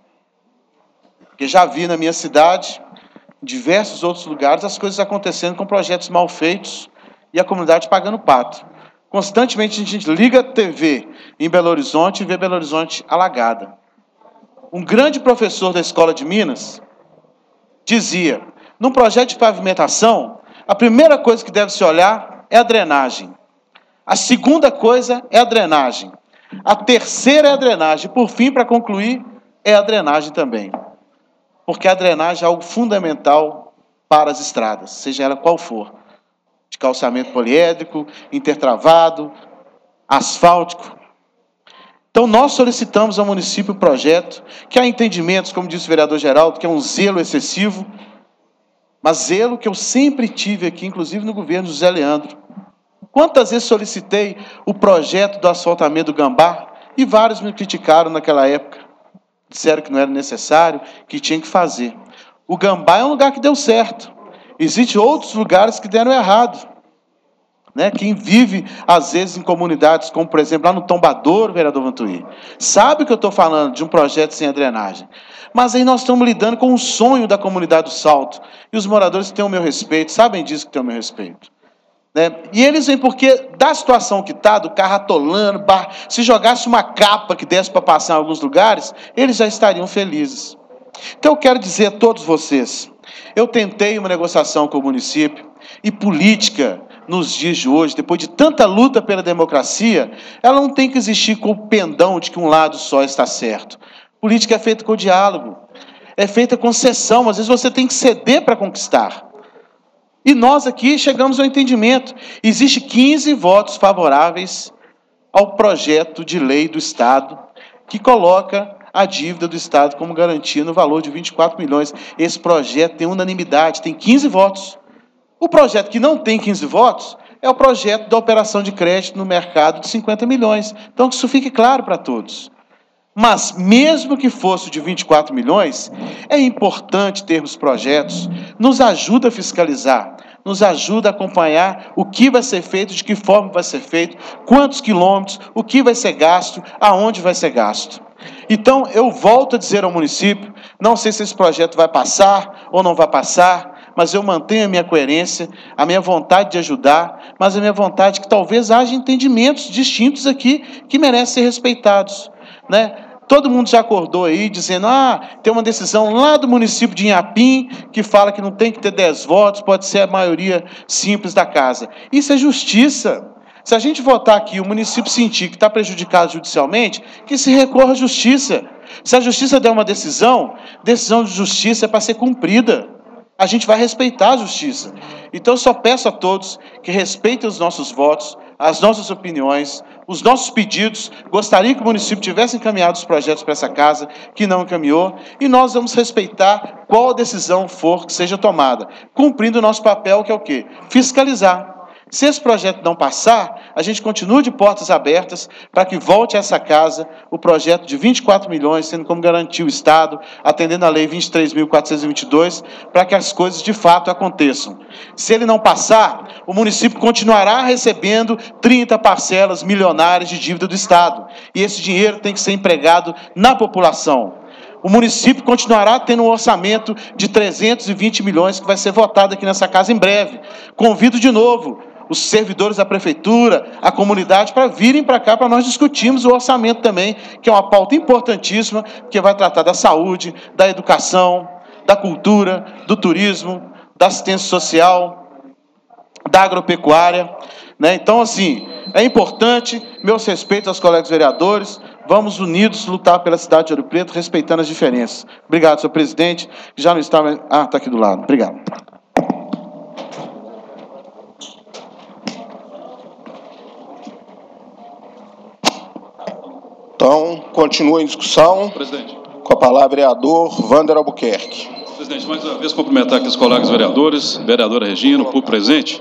Porque já vi na minha cidade, em diversos outros lugares, as coisas acontecendo com projetos mal feitos e a comunidade pagando pato. Constantemente a gente liga a TV em Belo Horizonte e vê Belo Horizonte alagada. Um grande professor da Escola de Minas dizia, num projeto de pavimentação, a primeira coisa que deve se olhar é a drenagem. A segunda coisa é a drenagem. A terceira é a drenagem. Por fim, para concluir, é a drenagem também. Porque a drenagem é algo fundamental para as estradas, seja ela qual for. De calçamento poliédrico, intertravado, asfáltico. Então, nós solicitamos ao município o projeto, que há entendimentos, como disse o vereador Geraldo, que é um zelo excessivo, mas zelo que eu sempre tive aqui, inclusive no governo José Leandro. Quantas vezes solicitei o projeto do asfaltamento do Gambá, e vários me criticaram naquela época. Disseram que não era necessário, que tinha que fazer. O Gambá é um lugar que deu certo. Existem outros lugares que deram errado. Quem vive, às vezes, em comunidades, como, por exemplo, lá no Tombadouro, vereador Vantuí, sabe que eu estou falando de um projeto sem a drenagem. Mas aí nós estamos lidando com o sonho da comunidade do Salto. E os moradores têm o meu respeito, sabem disso que têm o meu respeito. E eles vêm porque, da situação que está, do carro atolando, se jogasse uma capa que desse para passar em alguns lugares, eles já estariam felizes. Então, eu quero dizer a todos vocês, eu tentei uma negociação com o município, e política, nos dias de hoje, depois de tanta luta pela democracia, ela não tem que existir com o pendão de que um lado só está certo. Política é feita com diálogo, é feita com cessão, às vezes você tem que ceder para conquistar. E nós aqui chegamos ao entendimento. Existem 15 votos favoráveis ao projeto de lei do Estado, que coloca a dívida do Estado como garantia no valor de 24 milhões. Esse projeto tem unanimidade, tem 15 votos. O projeto que não tem 15 votos é o projeto da operação de crédito no mercado de 50 milhões. Então, que isso fique claro para todos. Mas, mesmo que fosse de 24 milhões, é importante termos projetos, nos ajuda a fiscalizar, nos ajuda a acompanhar o que vai ser feito, de que forma vai ser feito, quantos quilômetros, o que vai ser gasto, aonde vai ser gasto. Então, eu volto a dizer ao município, não sei se esse projeto vai passar ou não vai passar, mas eu mantenho a minha coerência, a minha vontade de ajudar, mas a minha vontade que talvez haja entendimentos distintos aqui que merecem ser respeitados. Todo mundo já acordou aí dizendo, tem uma decisão lá do município de Inhapim que fala que não tem que ter 10 votos, pode ser a maioria simples da casa. Isso é justiça. Se a gente votar aqui, o município sentir que está prejudicado judicialmente, que se recorra à justiça. Se a justiça der uma decisão de justiça é para ser cumprida. A gente vai respeitar a justiça. Então, eu só peço a todos que respeitem os nossos votos, as nossas opiniões, os nossos pedidos. Gostaria que o município tivesse encaminhado os projetos para essa casa, que não encaminhou, e nós vamos respeitar qual decisão for que seja tomada, cumprindo o nosso papel, que é o quê? Fiscalizar. Se esse projeto não passar, a gente continua de portas abertas para que volte a essa casa o projeto de 24 milhões, sendo como garantiu o Estado, atendendo a Lei 23.422, para que as coisas de fato aconteçam. Se ele não passar, o município continuará recebendo 30 parcelas milionárias de dívida do Estado. E esse dinheiro tem que ser empregado na população. O município continuará tendo um orçamento de 320 milhões que vai ser votado aqui nessa casa em breve. Convido de novo os servidores da prefeitura, a comunidade, para virem para cá para nós discutirmos o orçamento também, que é uma pauta importantíssima, que vai tratar da saúde, da educação, da cultura, do turismo, da assistência social, da agropecuária, né? Então, assim, é importante, meus respeitos aos colegas vereadores, vamos unidos lutar pela cidade de Ouro Preto, respeitando as diferenças. Obrigado, senhor presidente. Já não estava... Ah, está aqui do lado. Obrigado. Então, continua em discussão. Presidente. Com a palavra, vereador Wander Albuquerque. Presidente, mais uma vez cumprimentar aqui os colegas vereadores, vereadora Regina, por presente.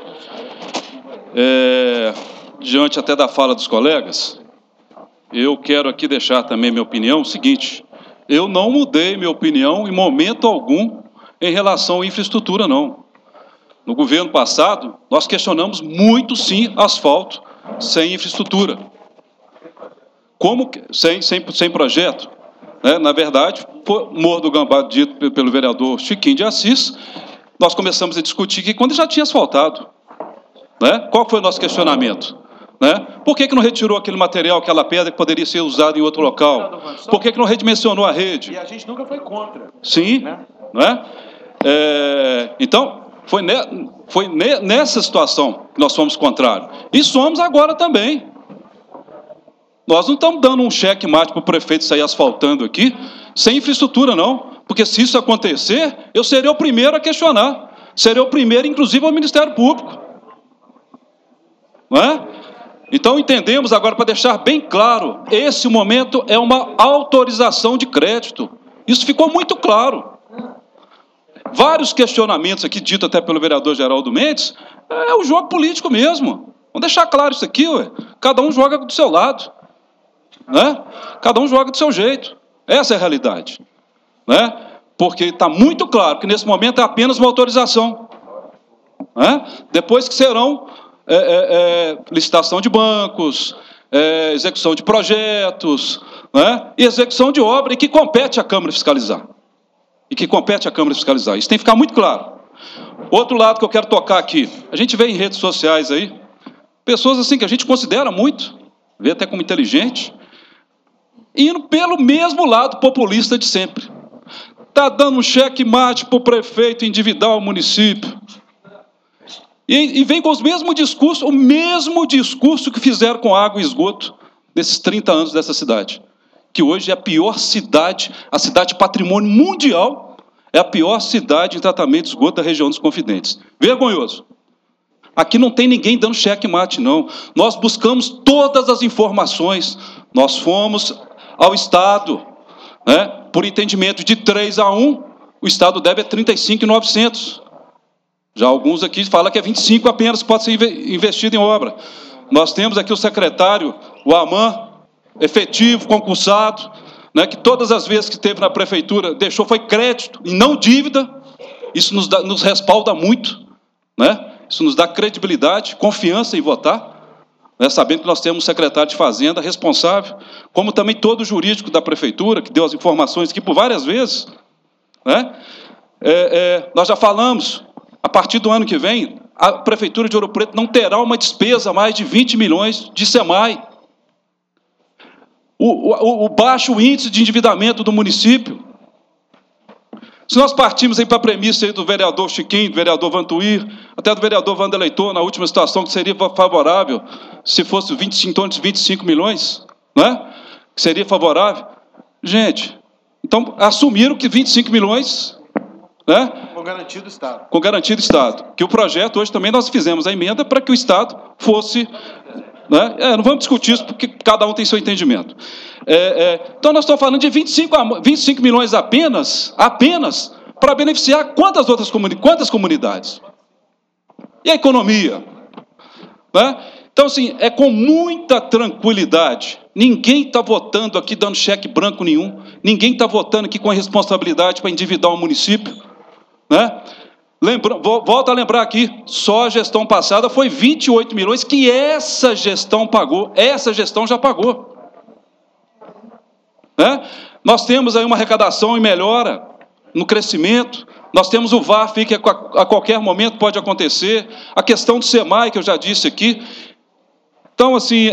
Diante até da fala dos colegas, eu quero aqui deixar também minha opinião, o seguinte: eu não mudei minha opinião em momento algum em relação à infraestrutura, não. No governo passado, nós questionamos muito, sim, asfalto sem infraestrutura. Como sem projeto? Né? Na verdade, o Morro do Gambá, dito pelo vereador Chiquinho de Assis, nós começamos a discutir aqui quando já tinha asfaltado. Né? Qual foi o nosso questionamento? Né? Por que não retirou aquele material, aquela pedra que poderia ser usada em outro local? Por que não redimensionou a rede? E a gente nunca foi contra. Sim. Né? Né? Então, foi nessa situação que nós fomos contrários. E somos agora também. Nós não estamos dando um cheque-mate para o prefeito sair asfaltando aqui, sem infraestrutura, não. Porque se isso acontecer, eu serei o primeiro a questionar. Serei o primeiro, inclusive, ao Ministério Público. Não é? Então, entendemos agora, para deixar bem claro, esse momento é uma autorização de crédito. Isso ficou muito claro. Vários questionamentos aqui, dito até pelo vereador Geraldo Mendes, é o jogo político mesmo. Vamos deixar claro isso aqui, ué. Cada um joga do seu lado. Né? Cada um joga do seu jeito. Essa é a realidade. Né? Porque está muito claro que nesse momento é apenas uma autorização. Né? Depois que serão licitação de bancos, execução de projetos, né? E execução de obra, e que compete à Câmara fiscalizar. Isso tem que ficar muito claro. Outro lado que eu quero tocar aqui, a gente vê em redes sociais aí, pessoas assim que a gente considera muito, vê até como inteligente, indo pelo mesmo lado populista de sempre. Está dando um cheque-mate para o prefeito endividar o município. E vem com os mesmos discursos, o mesmo discurso que fizeram com água e esgoto nesses 30 anos dessa cidade. Que hoje é a pior cidade, a cidade patrimônio mundial, é a pior cidade em tratamento de esgoto da região dos Confidentes. Vergonhoso. Aqui não tem ninguém dando cheque-mate, não. Nós buscamos todas as informações. Nós fomos ao Estado, né? Por entendimento de 3-1, o Estado deve 35.900. Já alguns aqui falam que 25 apenas pode ser investido em obra. Nós temos aqui o secretário, o Aman, efetivo, concursado, né? Que todas as vezes que esteve na prefeitura deixou foi crédito e não dívida. Isso nos respalda muito, né? Isso nos dá credibilidade, confiança em votar, né? Sabendo que nós temos um secretário de Fazenda responsável, como também todo o jurídico da prefeitura, que deu as informações aqui por várias vezes. Né? Nós já falamos, a partir do ano que vem, a prefeitura de Ouro Preto não terá uma despesa mais de 20 milhões de SEMAI. O baixo índice de endividamento do município. Se nós partimos aí para a premissa aí do vereador Chiquinho, do vereador Vantuir, até do vereador Wander Leitor, na última situação, que seria favorável, se fosse em torno de 25 milhões, né? Que seria favorável. Gente, então assumiram que 25 milhões... Né? Com garantia do Estado. Com garantia do Estado. Que o projeto, hoje também nós fizemos a emenda para que o Estado fosse... Né? Não vamos discutir isso, porque cada um tem seu entendimento. Então, nós estamos falando de 25 milhões apenas para beneficiar quantas comunidades? E a economia? Né? Então, assim, é com muita tranquilidade. Ninguém está votando aqui dando cheque branco nenhum. Ninguém está votando aqui com a responsabilidade para endividar o município. Né? Volto a lembrar aqui, só a gestão passada foi 28 milhões que essa gestão pagou. Essa gestão já pagou. Né? Nós temos aí uma arrecadação em melhora, no crescimento. Nós temos o VAF, que a qualquer momento pode acontecer. A questão do SEMAI, que eu já disse aqui. Então, assim,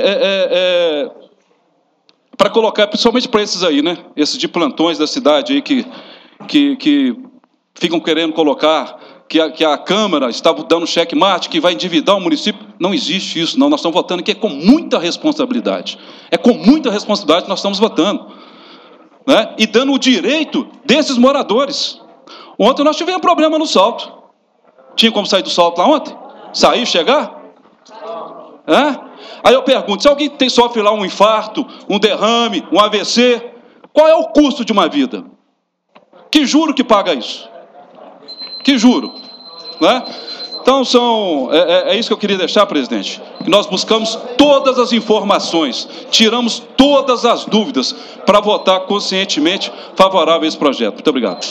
para colocar, principalmente para esses aí, né? Esses de plantões da cidade aí que ficam querendo colocar que a Câmara está dando cheque-mate, que vai endividar o município. Não existe isso, não. Nós estamos votando aqui com muita responsabilidade. É com muita responsabilidade que nós estamos votando. Né? E dando o direito desses moradores. Ontem nós tivemos problema no Salto. Tinha como sair do Salto lá ontem? Sair, chegar? Aí eu pergunto, se alguém sofre lá um infarto, um derrame, um AVC, qual é o custo de uma vida? Que juro que paga isso? Que juro? Né? Então, é isso que eu queria deixar, presidente. Que nós buscamos todas as informações, tiramos todas as dúvidas para votar conscientemente favorável a esse projeto. Muito obrigado.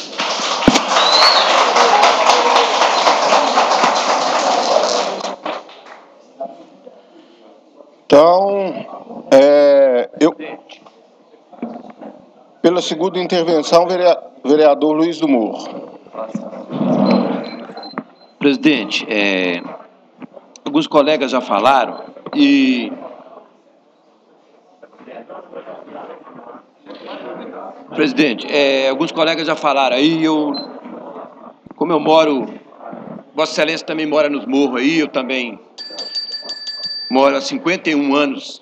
Então, pela segunda intervenção, vereador Luiz do Morro. Presidente, alguns colegas já falaram e... Presidente, alguns colegas já falaram aí, como eu moro, Vossa Excelência também mora nos morros aí, eu também moro há 51 anos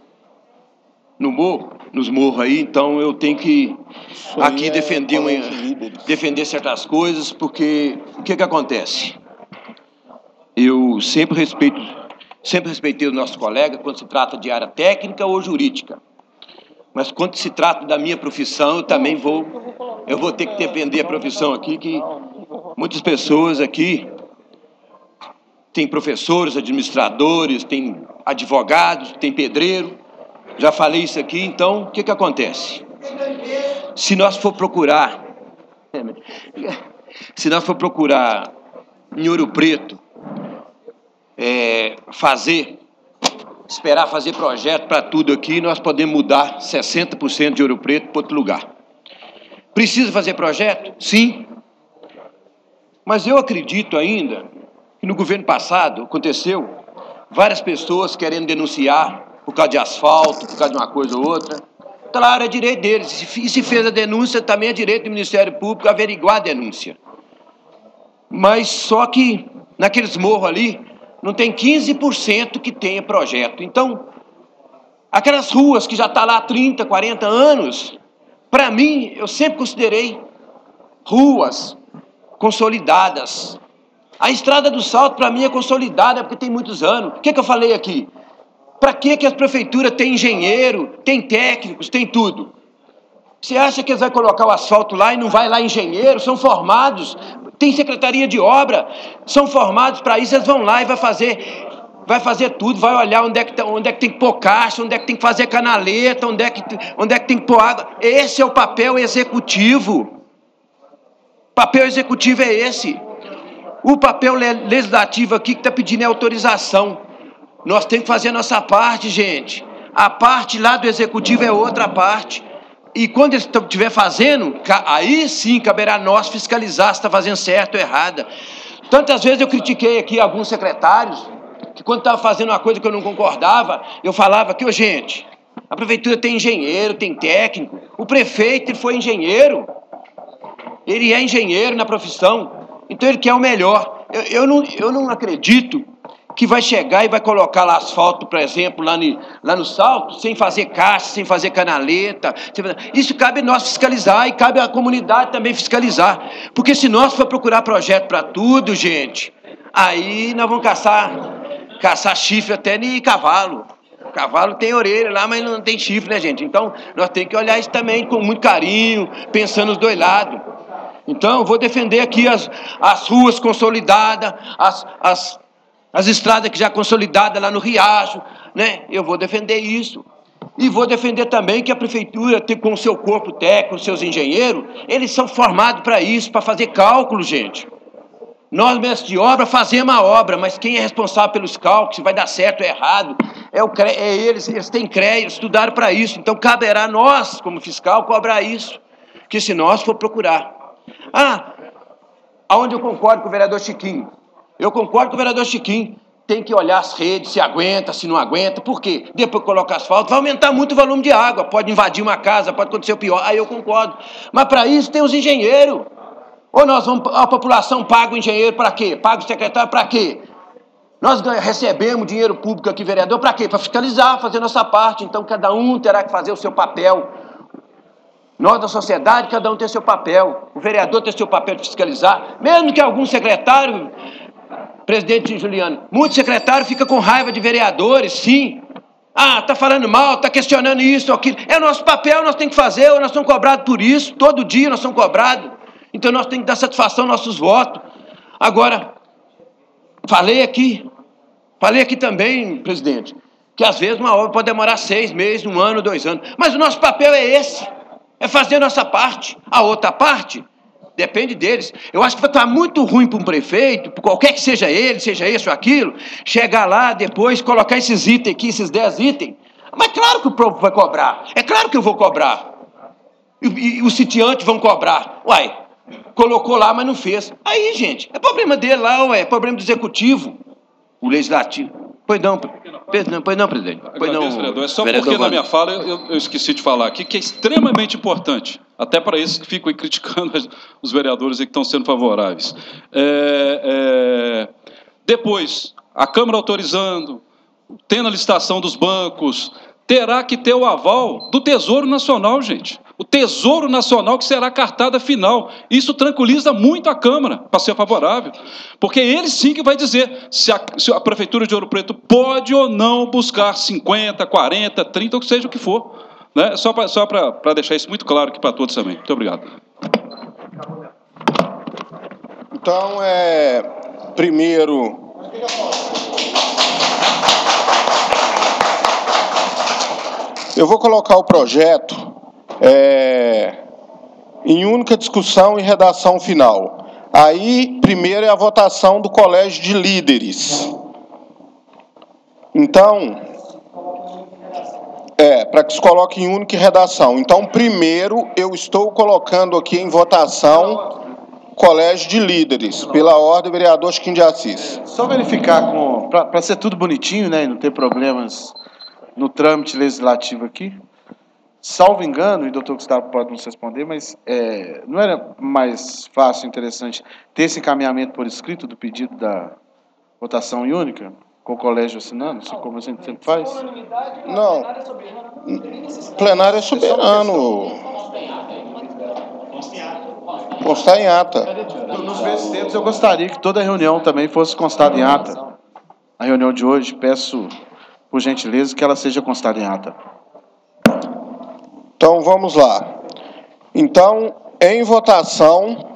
nos morros aí, então eu tenho que aqui defender certas coisas, porque o que acontece? Eu sempre respeitei os nossos colegas quando se trata de área técnica ou jurídica. Mas quando se trata da minha profissão, eu vou ter que defender a profissão aqui, que muitas pessoas aqui tem professores, administradores, tem advogados, tem pedreiro. Já falei isso aqui, então o que acontece? Se nós for procurar em Ouro Preto, esperar fazer projeto para tudo aqui, nós podemos mudar 60% de Ouro Preto para outro lugar. Precisa fazer projeto? Sim. Mas eu acredito ainda que no governo passado aconteceu várias pessoas querendo denunciar por causa de asfalto, por causa de uma coisa ou outra. Claro, é direito deles. E se fez a denúncia, também é direito do Ministério Público averiguar a denúncia. Mas só que naqueles morros ali, não tem 15% que tenha projeto. Então, aquelas ruas que já estão lá há 30, 40 anos, para mim, eu sempre considerei ruas consolidadas. A Estrada do Salto, para mim, é consolidada, porque tem muitos anos. O que eu falei aqui? Para que as prefeituras têm engenheiro, tem técnicos, tem tudo? Você acha que eles vão colocar o asfalto lá e não vai lá engenheiro? São formados, tem secretaria de obra, são formados para isso, eles vão lá e vai fazer tudo, vai olhar onde é que tem que pôr caixa, onde é que tem que fazer canaleta, onde é que tem que pôr água. Esse é o papel executivo. O papel executivo é esse. O papel legislativo aqui que está pedindo é autorização. Nós temos que fazer a nossa parte, gente. A parte lá do executivo é outra parte. E quando ele estiver fazendo, aí sim caberá a nós fiscalizar se está fazendo certo ou errado. Tantas vezes eu critiquei aqui alguns secretários, que quando estava fazendo uma coisa que eu não concordava, eu falava que, gente, a prefeitura tem engenheiro, tem técnico. O prefeito ele foi engenheiro. Ele é engenheiro na profissão. Então ele quer o melhor. Eu não acredito que vai chegar e vai colocar lá asfalto, por exemplo, lá no Salto, sem fazer caixa, sem fazer canaleta. Isso cabe nós fiscalizar e cabe a comunidade também fiscalizar. Porque se nós for procurar projeto para tudo, gente, aí nós vamos caçar chifre até em cavalo. O cavalo tem orelha lá, mas não tem chifre, né, gente? Então, nós temos que olhar isso também com muito carinho, pensando os dois lados. Então, eu vou defender aqui as ruas consolidadas, as estradas que já consolidadas lá no Riacho, né? Eu vou defender isso. E vou defender também que a prefeitura, com o seu corpo técnico, seus engenheiros, eles são formados para isso, para fazer cálculo, gente. Nós, mestres de obra, fazemos a obra, mas quem é responsável pelos cálculos, se vai dar certo ou errado, eles têm crédito, estudaram para isso. Então, caberá a nós, como fiscal, cobrar isso, que se nós for procurar. Aonde eu concordo com o vereador Chiquinho? Eu concordo com o vereador Chiquinho. Tem que olhar as redes, se aguenta, se não aguenta. Por quê? Depois que coloca asfalto, vai aumentar muito o volume de água. Pode invadir uma casa, pode acontecer o pior. Aí eu concordo. Mas para isso tem os engenheiros. Ou a população paga o engenheiro para quê? Paga o secretário para quê? Nós recebemos dinheiro público aqui, vereador, para quê? Para fiscalizar, fazer nossa parte. Então cada um terá que fazer o seu papel. Nós da sociedade, cada um tem seu papel. O vereador tem seu papel de fiscalizar. Mesmo que algum secretário... Presidente Juliano, muito secretário fica com raiva de vereadores, sim. Tá falando mal, tá questionando isso, aquilo. É nosso papel, nós temos que fazer, ou nós somos cobrados por isso. Todo dia nós somos cobrados. Então nós temos que dar satisfação aos nossos votos. Agora, falei aqui também, presidente, que às vezes uma obra pode demorar 6 meses, 1 ano, 2 anos. Mas o nosso papel é esse, é fazer a nossa parte. A outra parte... depende deles. Eu acho que vai estar muito ruim para um prefeito, por qualquer que seja ele, seja isso ou aquilo, chegar lá depois, colocar esses itens aqui, esses 10 itens. Mas claro que o povo vai cobrar. É claro que eu vou cobrar. E os sitiantes vão cobrar. Uai, colocou lá, mas não fez. Aí, gente, é problema dele lá, é problema do executivo, o legislativo. Pois não, presidente. Pois não, vereador. É só porque na minha fala eu esqueci de falar aqui que é extremamente importante, até para esses que ficam aí criticando os vereadores aí que estão sendo favoráveis. Depois, a Câmara autorizando, tendo a licitação dos bancos, terá que ter o aval do Tesouro Nacional, gente. O Tesouro Nacional que será a cartada final. Isso tranquiliza muito a Câmara para ser favorável. Porque ele sim que vai dizer se a Prefeitura de Ouro Preto pode ou não buscar 50, 40, 30, ou que seja o que for. Né? Só para deixar isso muito claro aqui para todos também. Muito obrigado. Então, primeiro... Eu vou colocar o projeto em única discussão e redação final. Aí, primeiro é a votação do colégio de líderes. Então, para que se coloque em única redação. Então, primeiro, eu estou colocando aqui em votação colégio de líderes, pela ordem, vereador Chiquinho de Assis. Só verificar, para ser tudo bonitinho, né, e não ter problemas no trâmite legislativo aqui. Salvo engano, e o doutor Gustavo pode nos responder, mas não era mais fácil e interessante ter esse encaminhamento por escrito do pedido da votação em única, com o colégio assinando, assim como a gente sempre faz? Não. Plenário é soberano. Constar em ata. Nos precedentes, eu gostaria que toda reunião também fosse constada em ata. A reunião de hoje, peço, por gentileza, que ela seja constada em ata. Então, vamos lá. Então, em votação,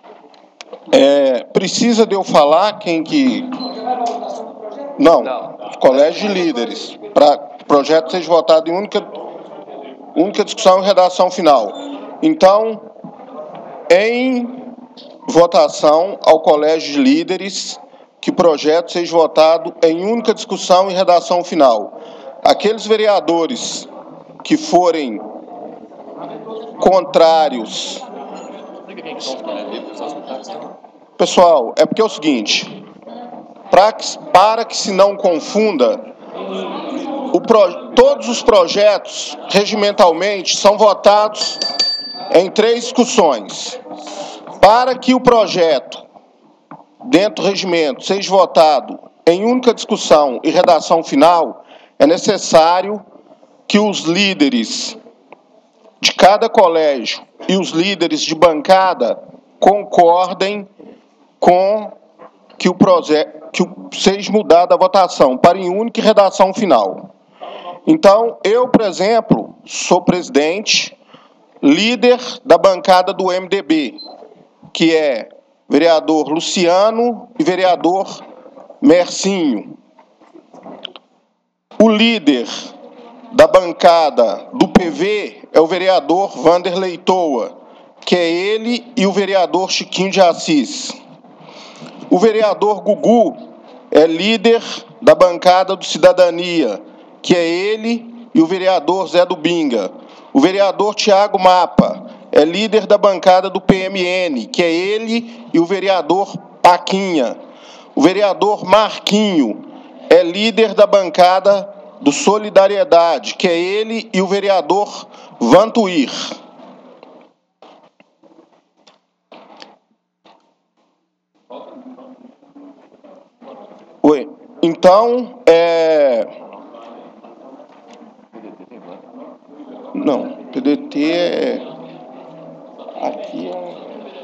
precisa de eu falar quem que... Não, colégio de líderes. Para o projeto seja votado em única discussão e redação final. Então, em votação ao colégio de líderes, que o projeto seja votado em única discussão e redação final. Aqueles vereadores que forem contrários... Pessoal, é porque é o seguinte, para que se não confunda, todos os projetos, regimentalmente, são votados em 3 discussões. Para que o projeto, dentro do regimento, seja votado em única discussão e redação final, é necessário que os líderes de cada colégio e os líderes de bancada concordem com que seja mudada a votação para em única redação final. Então, eu, por exemplo, sou presidente, líder da bancada do MDB, que é vereador Luciano e vereador Mercinho. O líder da bancada do PV é o vereador Vanderlei Toa, que é ele e o vereador Chiquinho de Assis. O vereador Gugu é líder da bancada do Cidadania, que é ele e o vereador Zé do Binga. O vereador Tiago Mapa é líder da bancada do PMN, que é ele e o vereador Paquinha. O vereador Marquinho é líder da bancada do Solidariedade, que é ele e o vereador Vantuir. Oi. Então, não, PDT é... Aqui é...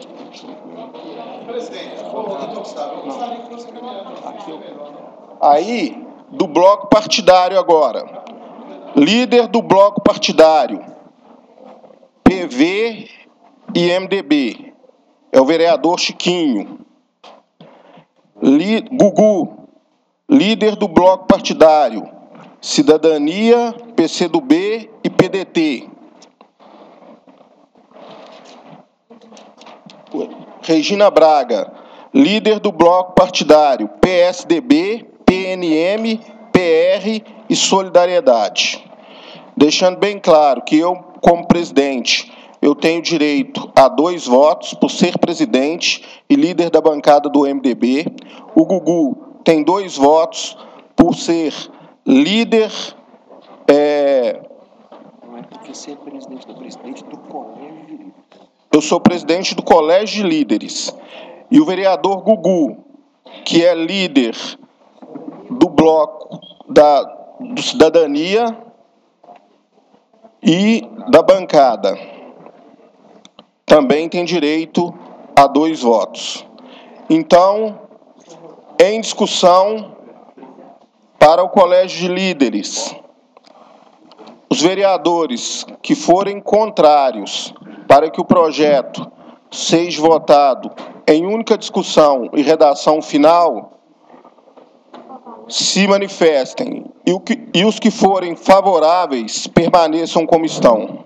Aí, do bloco partidário agora. Líder do bloco partidário, PV e MDB, é o vereador Chiquinho. Gugu, líder do bloco partidário, Cidadania, PCdoB e PDT. Regina Braga, líder do bloco partidário, PSDB, PNM, PR e Solidariedade. Deixando bem claro que eu, como presidente, eu tenho direito a 2 votos por ser presidente e líder da bancada do MDB. O Gugu tem 2 votos por ser líder... Não é porque você é presidente do Colégio de Líderes. Eu sou presidente do Colégio de Líderes. E o vereador Gugu, que é líder do bloco do Cidadania e da bancada, também tem direito a 2 votos. Então, em discussão para o Colégio de Líderes, os vereadores que forem contrários para que o projeto seja votado em única discussão e redação final, se manifestem, e os que forem favoráveis permaneçam como estão.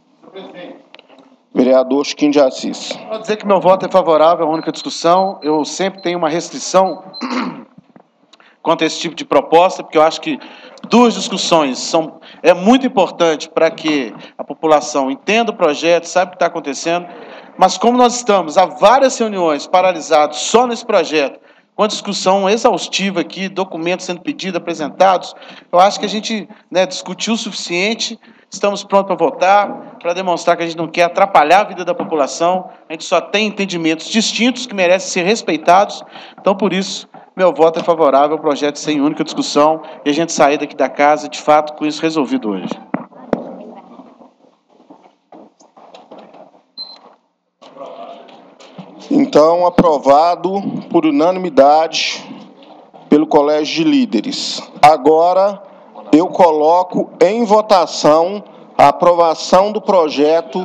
Vereador Chiquinho de Assis. Vou dizer que meu voto é favorável à única discussão. Eu sempre tenho uma restrição quanto a esse tipo de proposta, porque eu acho que 2 discussões é muito importante para que a população entenda o projeto, saiba o que está acontecendo, mas como nós estamos há várias reuniões paralisados só nesse projeto, com a discussão exaustiva aqui, documentos sendo pedidos, apresentados, eu acho que a gente discutiu o suficiente, estamos prontos para votar, para demonstrar que a gente não quer atrapalhar a vida da população, a gente só tem entendimentos distintos que merecem ser respeitados, então por isso meu voto é favorável ao projeto sem única discussão e a gente sair daqui da casa, de fato, com isso resolvido hoje. Então, aprovado por unanimidade pelo Colégio de Líderes. Agora, eu coloco em votação a aprovação do projeto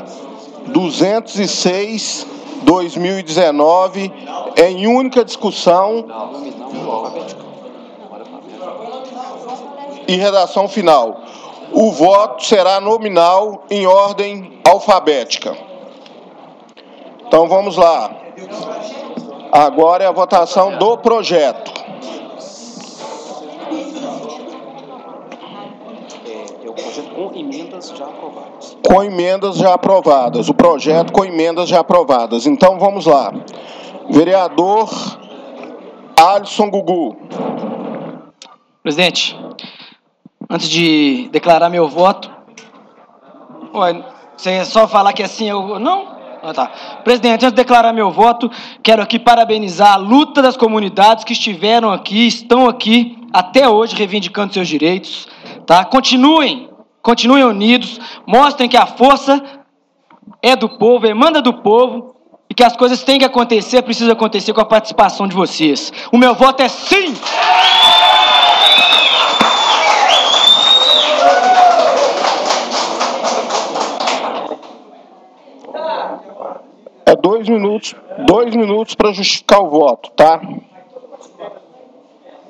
206/2019 em única discussão e redação final. O voto será nominal em ordem alfabética. Então, vamos lá. Agora é a votação do projeto. É o projeto com emendas já aprovadas. Com emendas já aprovadas. O projeto com emendas já aprovadas. Então, vamos lá. Vereador Alisson Gugu. Presidente, antes de declarar meu voto, você só falar que assim eu... Não? Ah, tá. Presidente, antes de declarar meu voto, quero aqui parabenizar a luta das comunidades que estiveram aqui, estão aqui até hoje reivindicando seus direitos, tá? Continuem unidos, mostrem que a força é do povo, emana do povo, e que as coisas têm que acontecer, precisa acontecer com a participação de vocês. O meu voto é sim! É 2 minutos para justificar o voto, tá?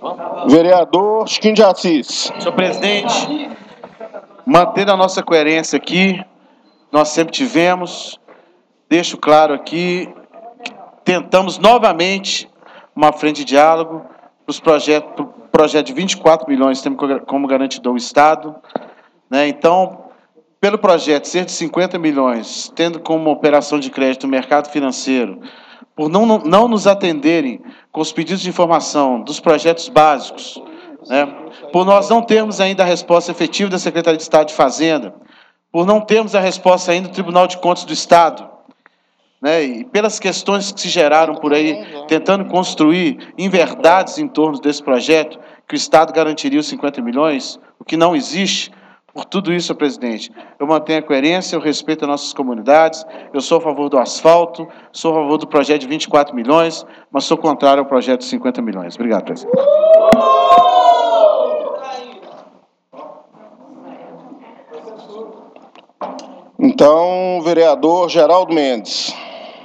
Vereador Chiquinho de Assis. Senhor presidente, mantendo a nossa coerência aqui, nós sempre tivemos, deixo claro aqui, tentamos novamente uma frente de diálogo para os projeto de 24 milhões, temos como garantidor o Estado, né? Então, pelo projeto ser de 50 milhões, tendo como operação de crédito o mercado financeiro, por não nos atenderem com os pedidos de informação dos projetos básicos, né? Por nós não termos ainda a resposta efetiva da Secretaria de Estado de Fazenda, por não termos a resposta ainda do Tribunal de Contas do Estado, né? E pelas questões que se geraram por aí, tentando construir inverdades em torno desse projeto, que o Estado garantiria os 50 milhões, o que não existe. Por tudo isso, senhor presidente, eu mantenho a coerência, eu respeito as nossas comunidades, eu sou a favor do asfalto, sou a favor do projeto de 24 milhões, mas sou contrário ao projeto de 50 milhões. Obrigado, presidente. Então, vereador Geraldo Mendes.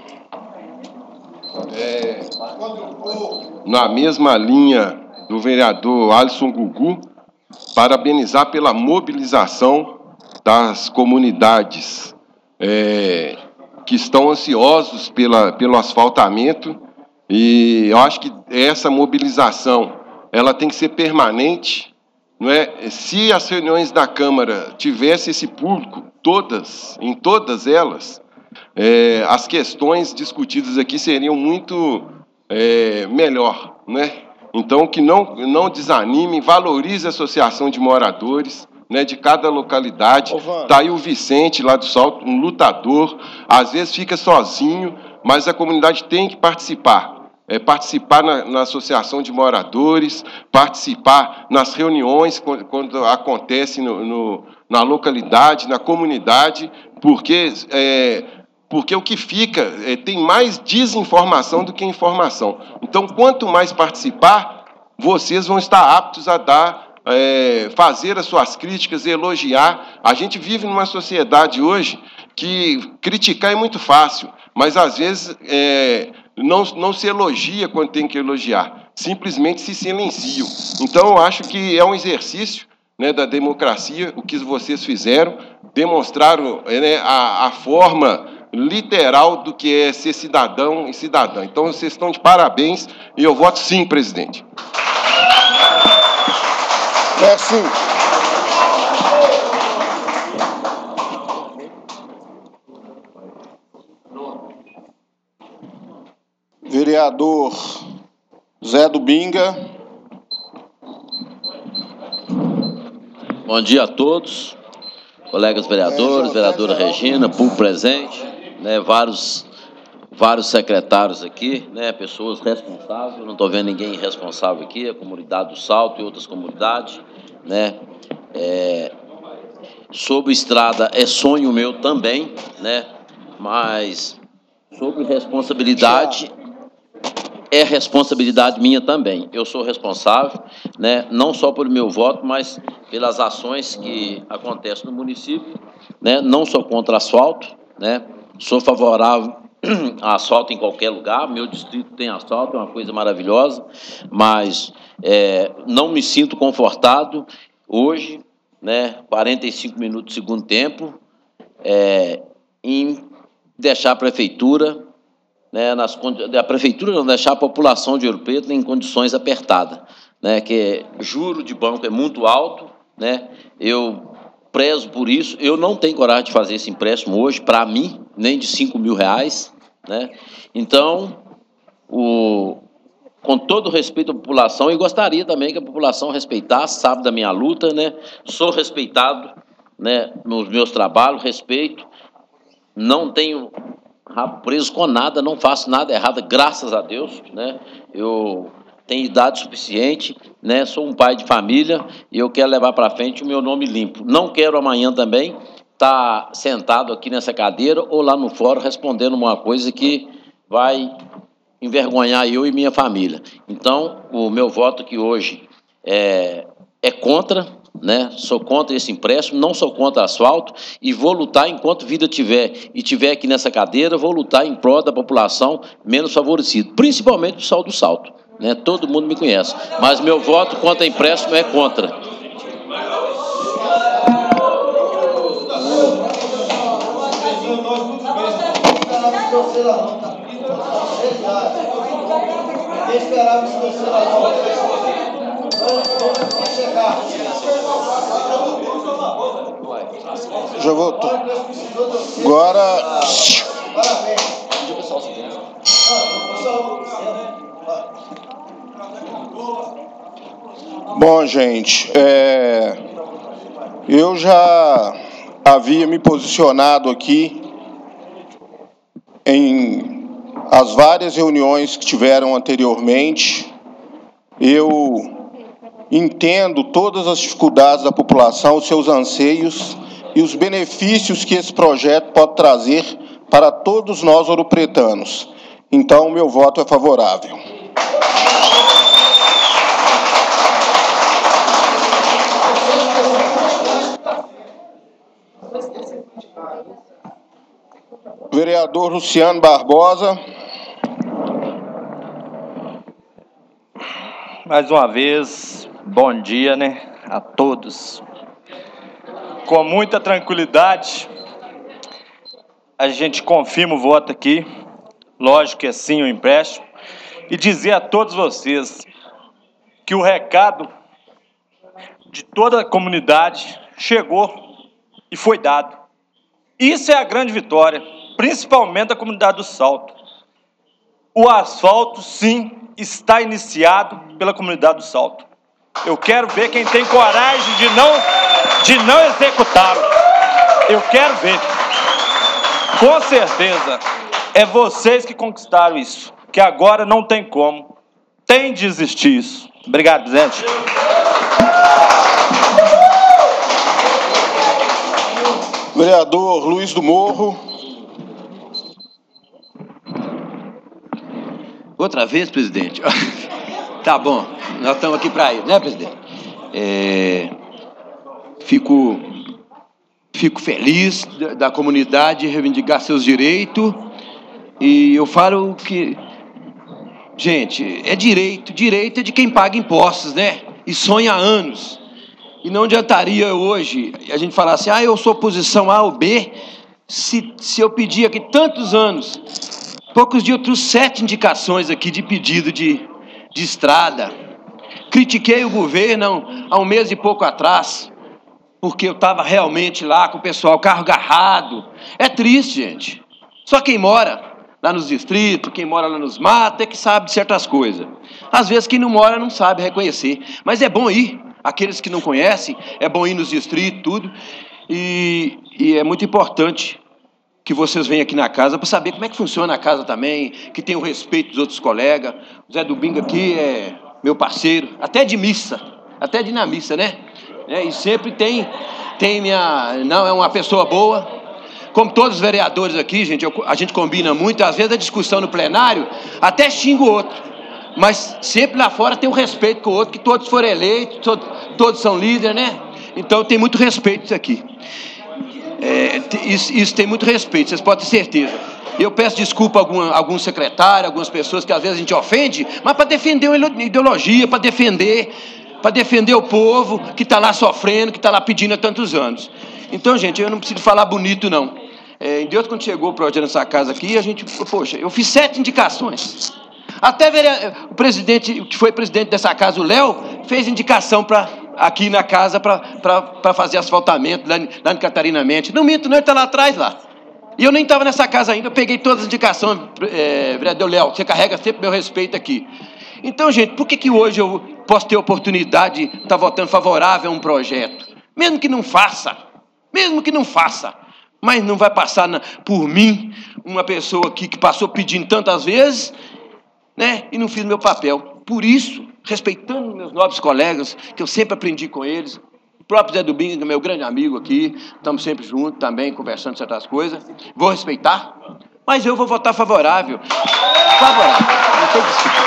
Na mesma linha do vereador Alisson Gugu, parabenizar pela mobilização das comunidades que estão ansiosos pelo asfaltamento, e eu acho que essa mobilização ela tem que ser permanente, não é? Se as reuniões da Câmara tivessem esse público, em todas elas, as questões discutidas aqui seriam muito melhor, né? Então, que não desanimem, valorize a associação de moradores, né, de cada localidade. Está aí o Vicente, lá do Salto, um lutador, às vezes fica sozinho, mas a comunidade tem que participar. Participar na associação de moradores, participar nas reuniões quando acontece na localidade, na comunidade, porque o que fica tem mais desinformação do que informação. Então, quanto mais participar, vocês vão estar aptos a fazer as suas críticas, elogiar. A gente vive numa sociedade hoje que criticar é muito fácil, mas, às vezes, não se elogia quando tem que elogiar, simplesmente se silenciam. Então, eu acho que é um exercício, né, da democracia, o que vocês fizeram, demonstraram, né, a forma literal do que é ser cidadão e cidadã. Então, vocês estão de parabéns e eu voto sim, presidente. Merci. Vereador Zé do Binga. Bom dia a todos, colegas vereadores, vereadora Regina, público presente, né, vários secretários aqui, né, pessoas responsáveis, não estou vendo ninguém irresponsável aqui, a comunidade do Salto e outras comunidades, né, sobre estrada é sonho meu também, né, mas sobre responsabilidade é responsabilidade minha também. Eu sou responsável, né, não só pelo meu voto, mas pelas ações que acontecem no município, né, não sou contra asfalto, né, sou favorável a asfalto em qualquer lugar, meu distrito tem asfalto, é uma coisa maravilhosa, mas não me sinto confortado hoje, né, 45 minutos do segundo tempo, em deixar a prefeitura, né, a prefeitura não deixar a população de Ouro Preto em condições apertadas, né, que juro de banco é muito alto, né, eu prezo por isso, eu não tenho coragem de fazer esse empréstimo hoje, para mim, nem de R$5.000, né, então, com todo o respeito à população, e gostaria também que a população respeitasse, sabe da minha luta, né, sou respeitado, né, nos meus trabalhos, respeito, não tenho rabo preso com nada, não faço nada errado, graças a Deus, né? Eu tenho idade suficiente, né? Sou um pai de família e eu quero levar para frente o meu nome limpo. Não quero amanhã também estar sentado aqui nessa cadeira ou lá no fórum respondendo uma coisa que vai envergonhar eu e minha família. Então, o meu voto aqui hoje é contra, né? Sou contra esse empréstimo, não sou contra asfalto e vou lutar enquanto vida tiver e tiver aqui nessa cadeira, vou lutar em prol da população menos favorecida, principalmente o pessoal do Salto. né? Todo mundo me conhece. Mas meu voto contra empréstimo é contra. Já voltou. Agora. Bom, gente, eu já havia me posicionado aqui em as várias reuniões que tiveram anteriormente. Eu entendo todas as dificuldades da população, os seus anseios e os benefícios que esse projeto pode trazer para todos nós ouropretanos. Então, o meu voto é favorável. Vereador Luciano Barbosa. Mais uma vez, bom dia, né, a todos. Com muita tranquilidade, a gente confirma o voto aqui, lógico que é sim o empréstimo, e dizer a todos vocês que o recado de toda a comunidade chegou e foi dado. Isso é a grande vitória, principalmente da comunidade do Salto. O asfalto, sim, está iniciado pela comunidade do Salto. Eu quero ver quem tem coragem de não executá-lo. Eu quero ver. Com certeza, é vocês que conquistaram isso, que agora não tem como. Tem de existir isso. Obrigado, presidente. Vereador Luiz do Morro. Outra vez, presidente? Tá bom, nós estamos aqui para isso, né, presidente? Fico feliz da comunidade reivindicar seus direitos e eu falo que, gente, é direito é de quem paga impostos, né? E sonha há anos. E não adiantaria hoje a gente falar assim, eu sou posição A ou B, se eu pedir aqui tantos anos. Poucos dias eu trouxe 7 indicações aqui de pedido de estrada. Critiquei o governo há um mês e pouco atrás, porque eu estava realmente lá com o pessoal, carro agarrado. É triste, gente. Só quem mora lá nos distritos, quem mora lá nos matos, é que sabe de certas coisas. Às vezes quem não mora não sabe reconhecer. Mas é bom ir. Aqueles que não conhecem, é bom ir nos distritos, tudo. E é muito importante que vocês venham aqui na casa para saber como é que funciona a casa também, que tem o respeito dos outros colegas. O Zé do Bingo aqui é meu parceiro, até de missa, até de ir na missa, né? E sempre tem não, é uma pessoa boa. Como todos os vereadores aqui, gente, a gente combina muito, às vezes a discussão no plenário até xinga o outro. Mas sempre lá fora tem um respeito com o outro, que todos foram eleitos, todos são líderes, né? Então tem muito respeito isso aqui. Isso tem muito respeito, vocês podem ter certeza. Eu peço desculpa a algum secretário, algumas pessoas que às vezes a gente ofende, mas para defender uma ideologia, para defender o povo que está lá sofrendo, que está lá pedindo há tantos anos. Então, gente, eu não preciso falar bonito, não. Em Deus, quando chegou o projeto nessa casa aqui, eu fiz 7 indicações. Até o presidente, que foi presidente dessa casa, o Léo, fez indicação aqui na casa para fazer asfaltamento lá em Catarinamente. Não minto, não, ele está lá atrás, lá. E eu nem estava nessa casa ainda, eu peguei todas as indicações, vereador Léo, você carrega sempre meu respeito aqui. Então, gente, por que hoje eu posso ter oportunidade de estar votando favorável a um projeto? Mesmo que não faça, mas não vai passar por mim, uma pessoa aqui que passou pedindo tantas vezes, né, e não fiz meu papel. Por isso, respeitando meus nobres colegas, que eu sempre aprendi com eles, o próprio Zé do Bingo, que é meu grande amigo aqui, estamos sempre juntos também, conversando certas coisas, vou respeitar, mas eu vou votar favorável. Favorável, não tem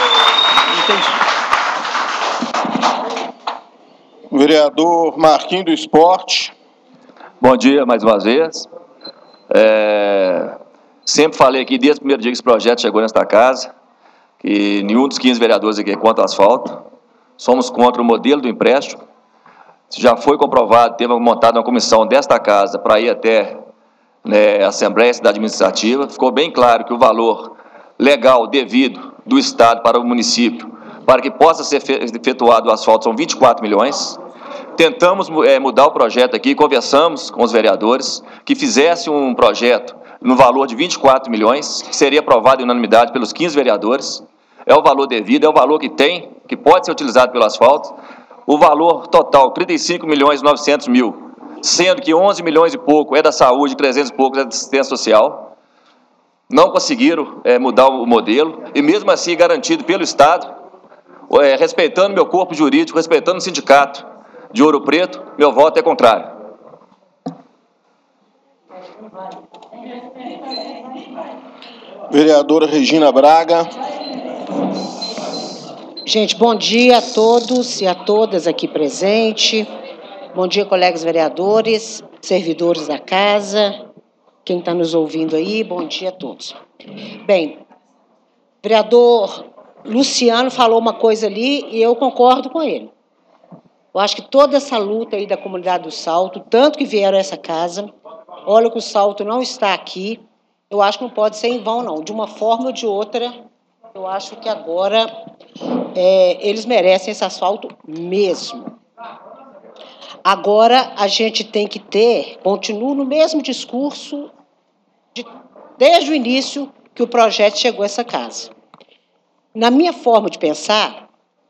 desculpa. Vereador Marquinhos do Esporte. Bom dia, mais uma vez. Sempre falei aqui, desde o primeiro dia que esse projeto chegou nesta casa, que nenhum dos 15 vereadores aqui é contra o asfalto. Somos contra o modelo do empréstimo. Já foi comprovado, teve montado uma comissão desta casa para ir até a Assembleia e Cidade Administrativa. Ficou bem claro que o valor legal devido do Estado para o município, para que possa ser efetuado o asfalto, são 24 milhões. Tentamos mudar o projeto aqui, conversamos com os vereadores, que fizesse um projeto no valor de 24 milhões, que seria aprovado em unanimidade pelos 15 vereadores. É o valor devido, é o valor que tem, que pode ser utilizado pelo asfalto. O valor total, 35 milhões e 900 mil, sendo que 11 milhões e pouco é da saúde, 300 e pouco é da assistência social. Não conseguiram mudar o modelo, e mesmo assim garantido pelo Estado, respeitando meu corpo jurídico, respeitando o sindicato de Ouro Preto, meu voto é contrário. Vereadora Regina Braga. Gente, bom dia a todos e a todas aqui presentes. Bom dia, colegas vereadores, servidores da casa, quem está nos ouvindo aí, bom dia a todos. Bem, vereador Luciano falou uma coisa ali e eu concordo com ele. Eu acho que toda essa luta aí da comunidade do Salto, tanto que vieram a essa casa, olha que o Salto não está aqui, eu acho que não pode ser em vão, não. De uma forma ou de outra, eu acho que agora eles merecem esse asfalto mesmo. Agora, a gente tem que continuo no mesmo discurso, desde o início que o projeto chegou a essa casa. Na minha forma de pensar,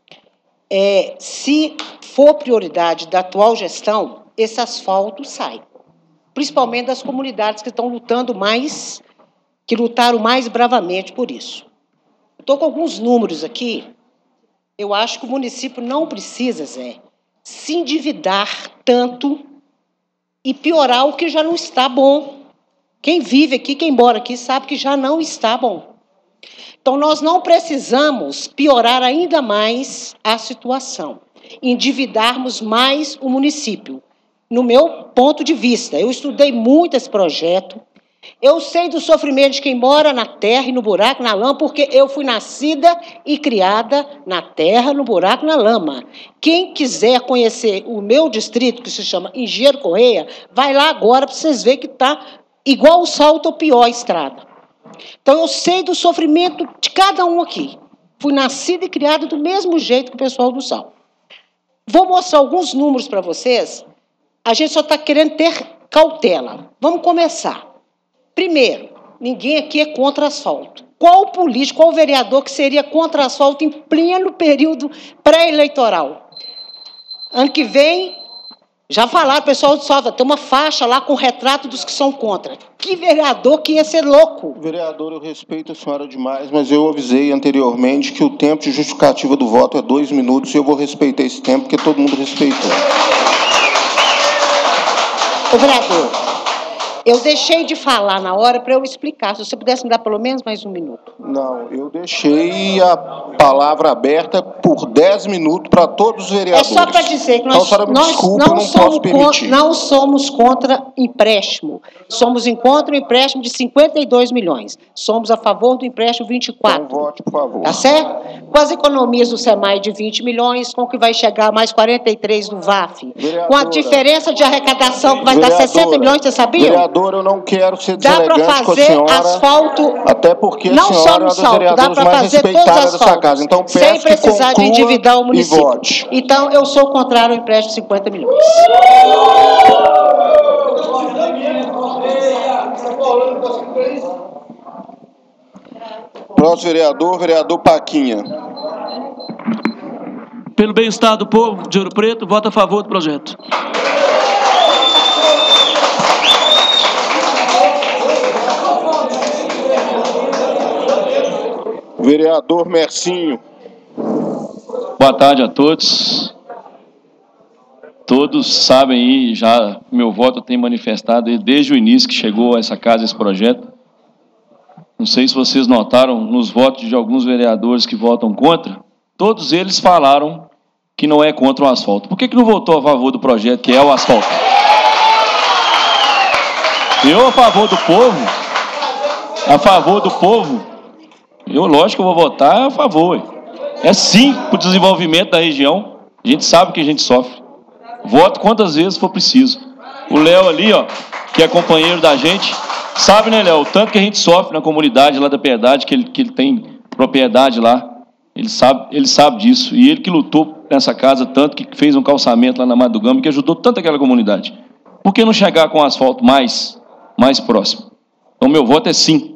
se for prioridade da atual gestão, esse asfalto sai. Principalmente das comunidades que estão lutando mais, que lutaram mais bravamente por isso. Estou com alguns números aqui. Eu acho que o município não precisa, Zé, se endividar tanto e piorar o que já não está bom. Quem vive aqui, quem mora aqui, sabe que já não está bom. Então, nós não precisamos piorar ainda mais a situação, endividarmos mais o município. No meu ponto de vista, eu estudei muito esse projeto, eu sei do sofrimento de quem mora na terra e no buraco, na lama, porque eu fui nascida e criada na terra, no buraco, na lama. Quem quiser conhecer o meu distrito, que se chama Engenheiro Correia, vai lá agora para vocês verem que está igual o Salto ou pior a estrada. Então, eu sei do sofrimento de cada um aqui. Fui nascida e criada do mesmo jeito que o pessoal do Salto. Vou mostrar alguns números para vocês. A gente só está querendo ter cautela. Vamos começar. Primeiro, ninguém aqui é contra asfalto. Qual político, qual vereador que seria contra asfalto em pleno período pré-eleitoral? Ano que vem, já falaram, pessoal do Salto, tem uma faixa lá com o retrato dos que são contra. Que vereador que ia ser louco? Vereador, eu respeito a senhora demais, mas eu avisei anteriormente que o tempo de justificativa do voto é 2 minutos e eu vou respeitar esse tempo, porque todo mundo respeitou. Ô, vereador, eu deixei de falar na hora para eu explicar. Se você pudesse me dar pelo menos mais 1 minuto. Não, eu deixei a palavra aberta por 10 minutos para todos os vereadores. É só para dizer que nós não somos contra empréstimo. Somos contra o empréstimo de 52 milhões. Somos a favor do empréstimo 24. Então, vote, por favor. Tá certo? Com as economias do SEMAI de 20 milhões, com o que vai chegar mais 43 do VAF. Vereadora, com a diferença de arrecadação que vai dar 60 milhões, você sabia? Vereador, eu não quero ser deselegante com a senhora. Dá para fazer asfalto. Até porque a não senhora só é no uma das Salto, dá vereadoras para mais fazer todos respeitadas os dessa asfaltos. casa. Então, peço sem precisar de endividar o município. Vote. Então, eu sou contrário ao empréstimo de 50 milhões. Próximo vereador, vereador Paquinha. Pelo bem-estar do povo de Ouro Preto, voto a favor do projeto. Vereador Mercinho. Boa tarde a todos. Todos sabem aí, já meu voto tem manifestado desde o início que chegou a essa casa esse projeto. Não sei se vocês notaram nos votos de alguns vereadores que votam contra, todos eles falaram que não é contra o asfalto. Por que não votou a favor do projeto, que é o asfalto? Eu, a favor do povo, Lógico que eu vou votar a favor. É sim para o desenvolvimento da região. A gente sabe que a gente sofre. Voto quantas vezes for preciso. O Léo ali, ó, que é companheiro da gente, sabe, né, Léo, o tanto que a gente sofre na comunidade lá da Piedade, que ele tem propriedade lá. Ele sabe disso. E ele que lutou nessa casa tanto, que fez um calçamento lá na Mata do Gama, que ajudou tanto aquela comunidade. Por que não chegar com asfalto mais próximo? Então, meu voto é sim.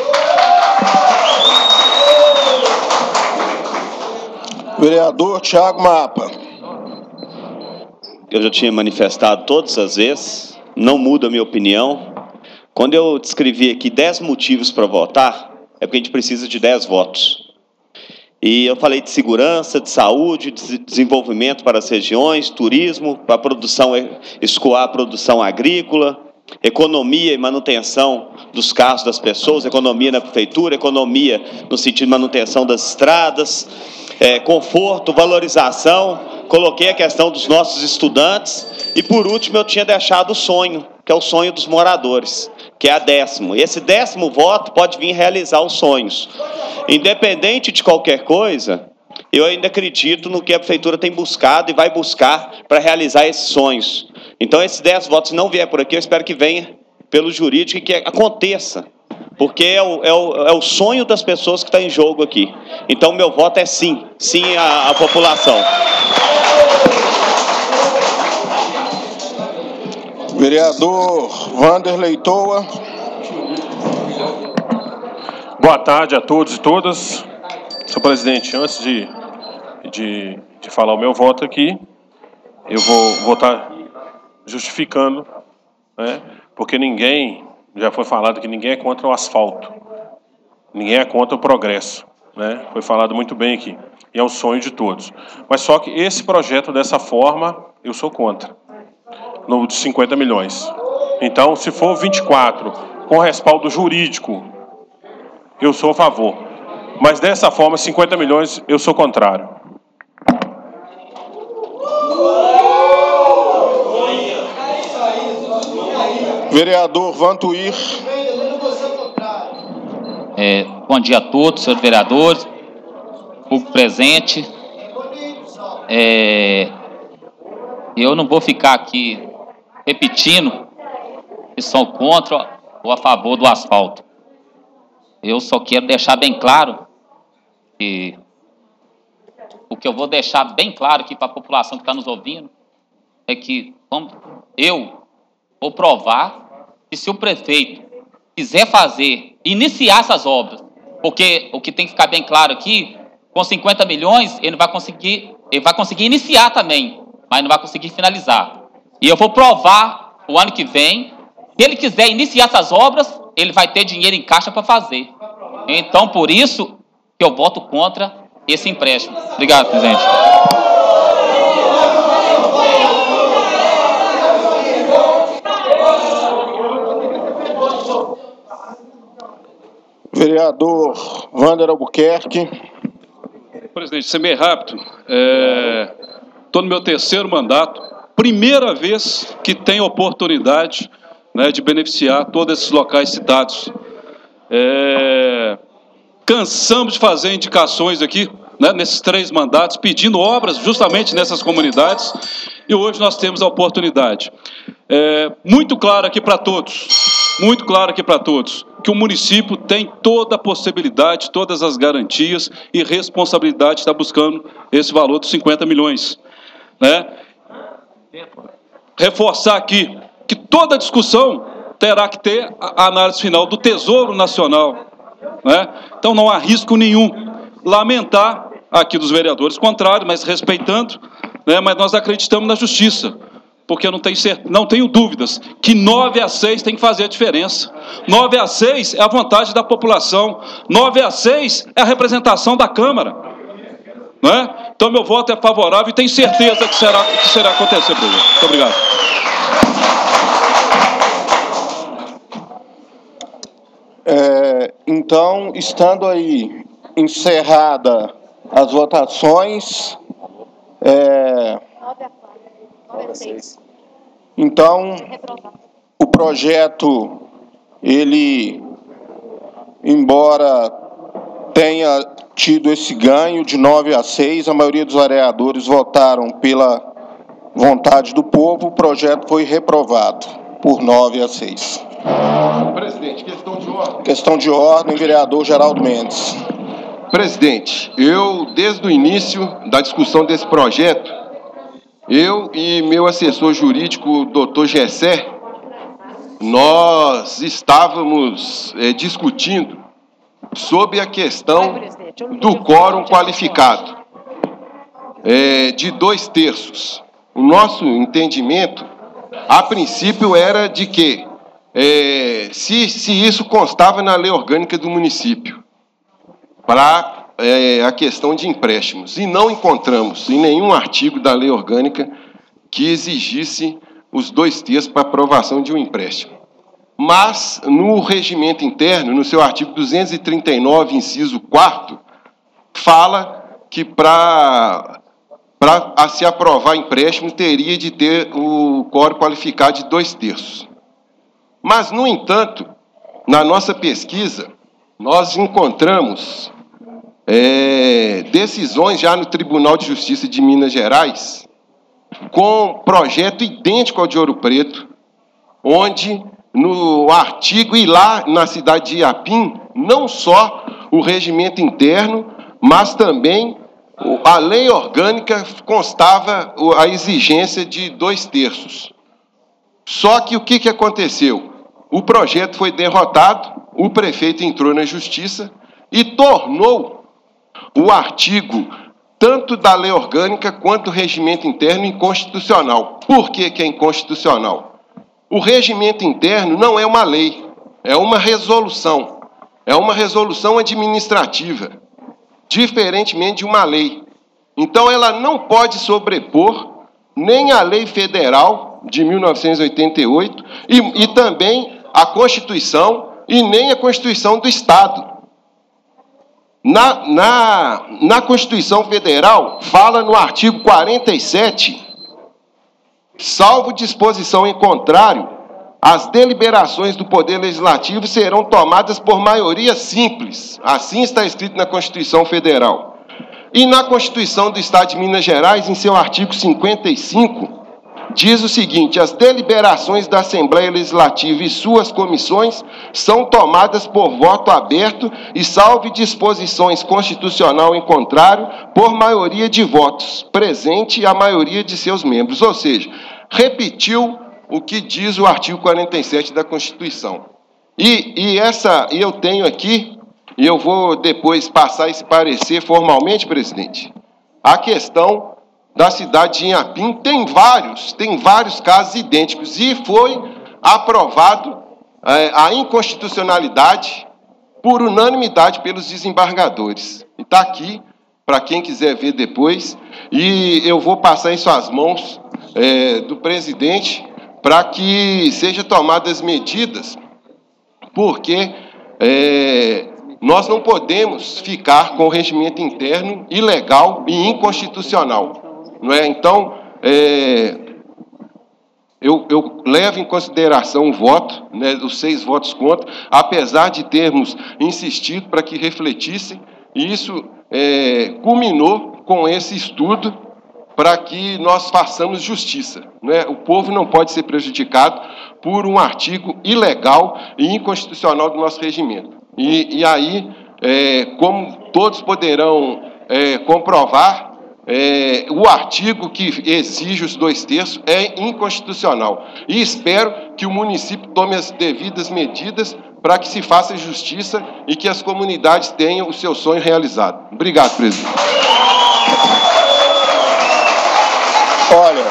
Vereador Thiago Mapa. Eu já tinha manifestado todas as vezes, não muda a minha opinião. Quando eu descrevi aqui 10 motivos para votar, é porque a gente precisa de 10 votos. E eu falei de segurança, de saúde, de desenvolvimento para as regiões, turismo, para a produção, escoar a produção agrícola, economia e manutenção dos carros das pessoas, economia na prefeitura, economia no sentido de manutenção das estradas, conforto, valorização. Coloquei a questão dos nossos estudantes e, por último, eu tinha deixado o sonho, que é o sonho dos moradores, que é a 10º. E esse 10º voto pode vir realizar os sonhos. Independente de qualquer coisa, eu ainda acredito no que a prefeitura tem buscado e vai buscar para realizar esses sonhos. Então, esses 10 votos, se não vier por aqui, eu espero que venha pelo jurídico e que aconteça, porque é o sonho das pessoas que está em jogo aqui. Então, meu voto é sim, sim à população. Vereador Wanderley Toa. Boa tarde a todos e todas. Senhor presidente, antes de falar o meu voto aqui, eu vou votar justificando, né? Porque já foi falado que ninguém é contra o asfalto, ninguém é contra o progresso, né? Foi falado muito bem aqui, e é um sonho de todos. Mas só que esse projeto dessa forma, eu sou contra, no de 50 milhões. Então, se for 24, com respaldo jurídico, eu sou a favor. Mas dessa forma, 50 milhões, eu sou contrário. Vereador Vantuir. Bom dia a todos, senhores vereadores, público presente. Eu não vou ficar aqui repetindo que são contra ou a favor do asfalto. Eu só quero deixar bem claro que o que eu vou deixar bem claro aqui para a população que está nos ouvindo é que eu vou provar que se o prefeito quiser iniciar essas obras, porque o que tem que ficar bem claro aqui, com 50 milhões, ele vai conseguir iniciar também, mas não vai conseguir finalizar. E eu vou provar o ano que vem, se ele quiser iniciar essas obras, ele vai ter dinheiro em caixa para fazer. Então, por isso que eu voto contra esse empréstimo. Obrigado, presidente. Vereador Wander Albuquerque. Presidente, ser bem rápido. Estou no meu 3º mandato. Primeira vez que tenho oportunidade, né, de beneficiar todos esses locais citados. Cansamos de fazer indicações aqui, né, nesses 3 mandatos, pedindo obras justamente nessas comunidades, e hoje nós temos a oportunidade. Muito claro aqui para todos, que o município tem toda a possibilidade, todas as garantias e responsabilidade de estar buscando esse valor dos 50 milhões. Né? Reforçar aqui que toda discussão terá que ter a análise final do Tesouro Nacional. Né? Então não há risco nenhum. Lamentar aqui dos vereadores contrários, mas respeitando, né? Mas nós acreditamos na justiça, porque eu não tenho dúvidas que 9-6 tem que fazer a diferença. 9-6 é a vontade da população, 9-6 é a representação da Câmara. Né? Então meu voto é favorável e tenho certeza que será acontecer, presidente. Muito obrigado. Então, estando aí encerrada as votações, então o projeto, ele, embora tenha tido esse ganho de 9-6, a maioria dos vereadores votaram pela vontade do povo, o projeto foi reprovado por 9-6. Presidente, questão de ordem. Questão de ordem, vereador Geraldo Mendes. Presidente, desde o início da discussão desse projeto, eu e meu assessor jurídico, doutor Gessé, nós estávamos discutindo sobre a questão do quórum qualificado, de 2/3. O nosso entendimento, a princípio, era de que, se isso constava na lei orgânica do município, para a questão de empréstimos, e não encontramos em nenhum artigo da lei orgânica que exigisse os 2/3 para aprovação de um empréstimo. Mas, no regimento interno, no seu artigo 239, inciso 4º, fala que para se aprovar empréstimo teria de ter o quórum qualificado de 2/3. Mas, no entanto, na nossa pesquisa, nós encontramos decisões já no Tribunal de Justiça de Minas Gerais com projeto idêntico ao de Ouro Preto, onde no artigo, e lá na cidade de Iapim, não só o regimento interno, mas também a lei orgânica constava a exigência de 2/3. Só que o que aconteceu? O projeto foi derrotado, o prefeito entrou na justiça e tornou o artigo, tanto da lei orgânica quanto do regimento interno, inconstitucional. Por que é inconstitucional? O regimento interno não é uma lei, é uma resolução. É uma resolução administrativa, diferentemente de uma lei. Então, ela não pode sobrepor nem a lei federal de 1988 e também a Constituição e nem a Constituição do Estado. Na Constituição Federal, fala no artigo 47, salvo disposição em contrário, as deliberações do Poder Legislativo serão tomadas por maioria simples. Assim está escrito na Constituição Federal. E na Constituição do Estado de Minas Gerais, em seu artigo 55, diz o seguinte: as deliberações da Assembleia Legislativa e suas comissões são tomadas por voto aberto e, salvo disposições constitucional em contrário, por maioria de votos, presente a maioria de seus membros. Ou seja, repetiu o que diz o artigo 47 da Constituição. E eu tenho aqui, e eu vou depois passar esse parecer formalmente, presidente, a questão da cidade de Inhapim tem vários casos idênticos, e foi aprovado a inconstitucionalidade por unanimidade pelos desembargadores. E está aqui, para quem quiser ver depois, e eu vou passar isso às mãos do presidente, para que sejam tomadas medidas, porque nós não podemos ficar com o regimento interno ilegal e inconstitucional. Não é? Então, eu levo em consideração o voto, né, os 6 votos contra, apesar de termos insistido para que refletissem, e isso culminou com esse estudo para que nós façamos justiça. Né? O povo não pode ser prejudicado por um artigo ilegal e inconstitucional do nosso regimento. E aí, como todos poderão comprovar, o artigo que exige os 2/3 é inconstitucional. E espero que o município tome as devidas medidas para que se faça justiça e que as comunidades tenham o seu sonho realizado. Obrigado, presidente. Olha,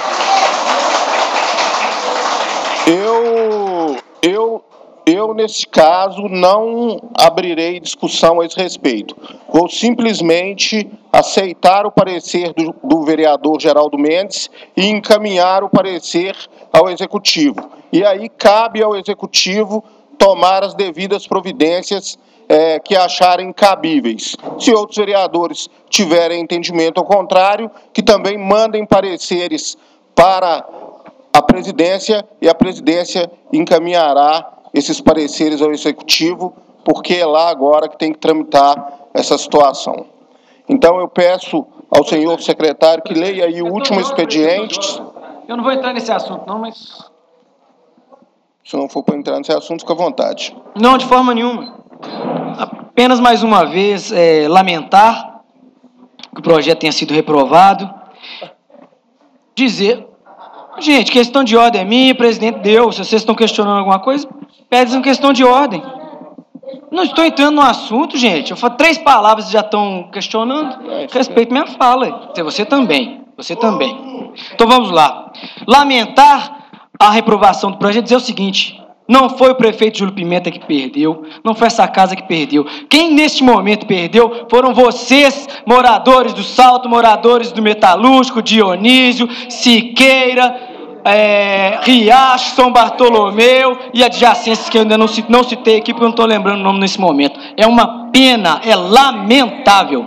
eu nesse caso não abrirei discussão a esse respeito. Vou simplesmente aceitar o parecer do vereador Geraldo Mendes e encaminhar o parecer ao Executivo. E aí cabe ao Executivo tomar as devidas providências que acharem cabíveis. Se outros vereadores tiverem entendimento ao contrário, que também mandem pareceres para a presidência, e a presidência encaminhará esses pareceres ao Executivo, porque é lá agora que tem que tramitar essa situação. Então, eu peço ao senhor secretário que leia aí o último expediente. Eu não vou entrar nesse assunto, não, mas... Se não for para entrar nesse assunto, fica à vontade. Não, de forma nenhuma. Apenas mais uma vez lamentar que o projeto tenha sido reprovado. Dizer... Gente, questão de ordem é minha, o presidente deu. Se vocês estão questionando alguma coisa, pedem uma questão de ordem. Não estou entrando no assunto, gente. Eu falo 3 palavras e já estão questionando. Respeito minha fala. Você também. Você também. Então vamos lá. Lamentar a reprovação do projeto, dizer o seguinte: não foi o prefeito Júlio Pimenta que perdeu, não foi essa casa que perdeu. Quem neste momento perdeu foram vocês, moradores do Salto, moradores do Metalúrgico, Dionísio, Siqueira, Riacho, São Bartolomeu e adjacências que eu ainda não citei aqui porque eu não estou lembrando o nome nesse momento. É uma pena, é lamentável.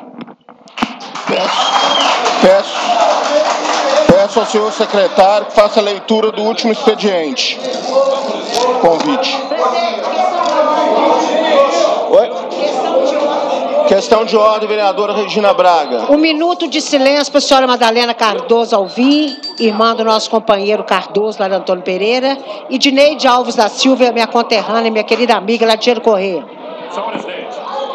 Peço ao senhor secretário que faça a leitura do último expediente. Convite. Oi? Questão de ordem, vereadora Regina Braga. 1 minuto de silêncio para a senhora Madalena Cardoso Alvim, irmã do nosso companheiro Cardoso, lá de Antônio Pereira, e Dineide Alves da Silva, minha conterrânea, minha querida amiga, lá de Cheiro Corrêa. Senhor presidente.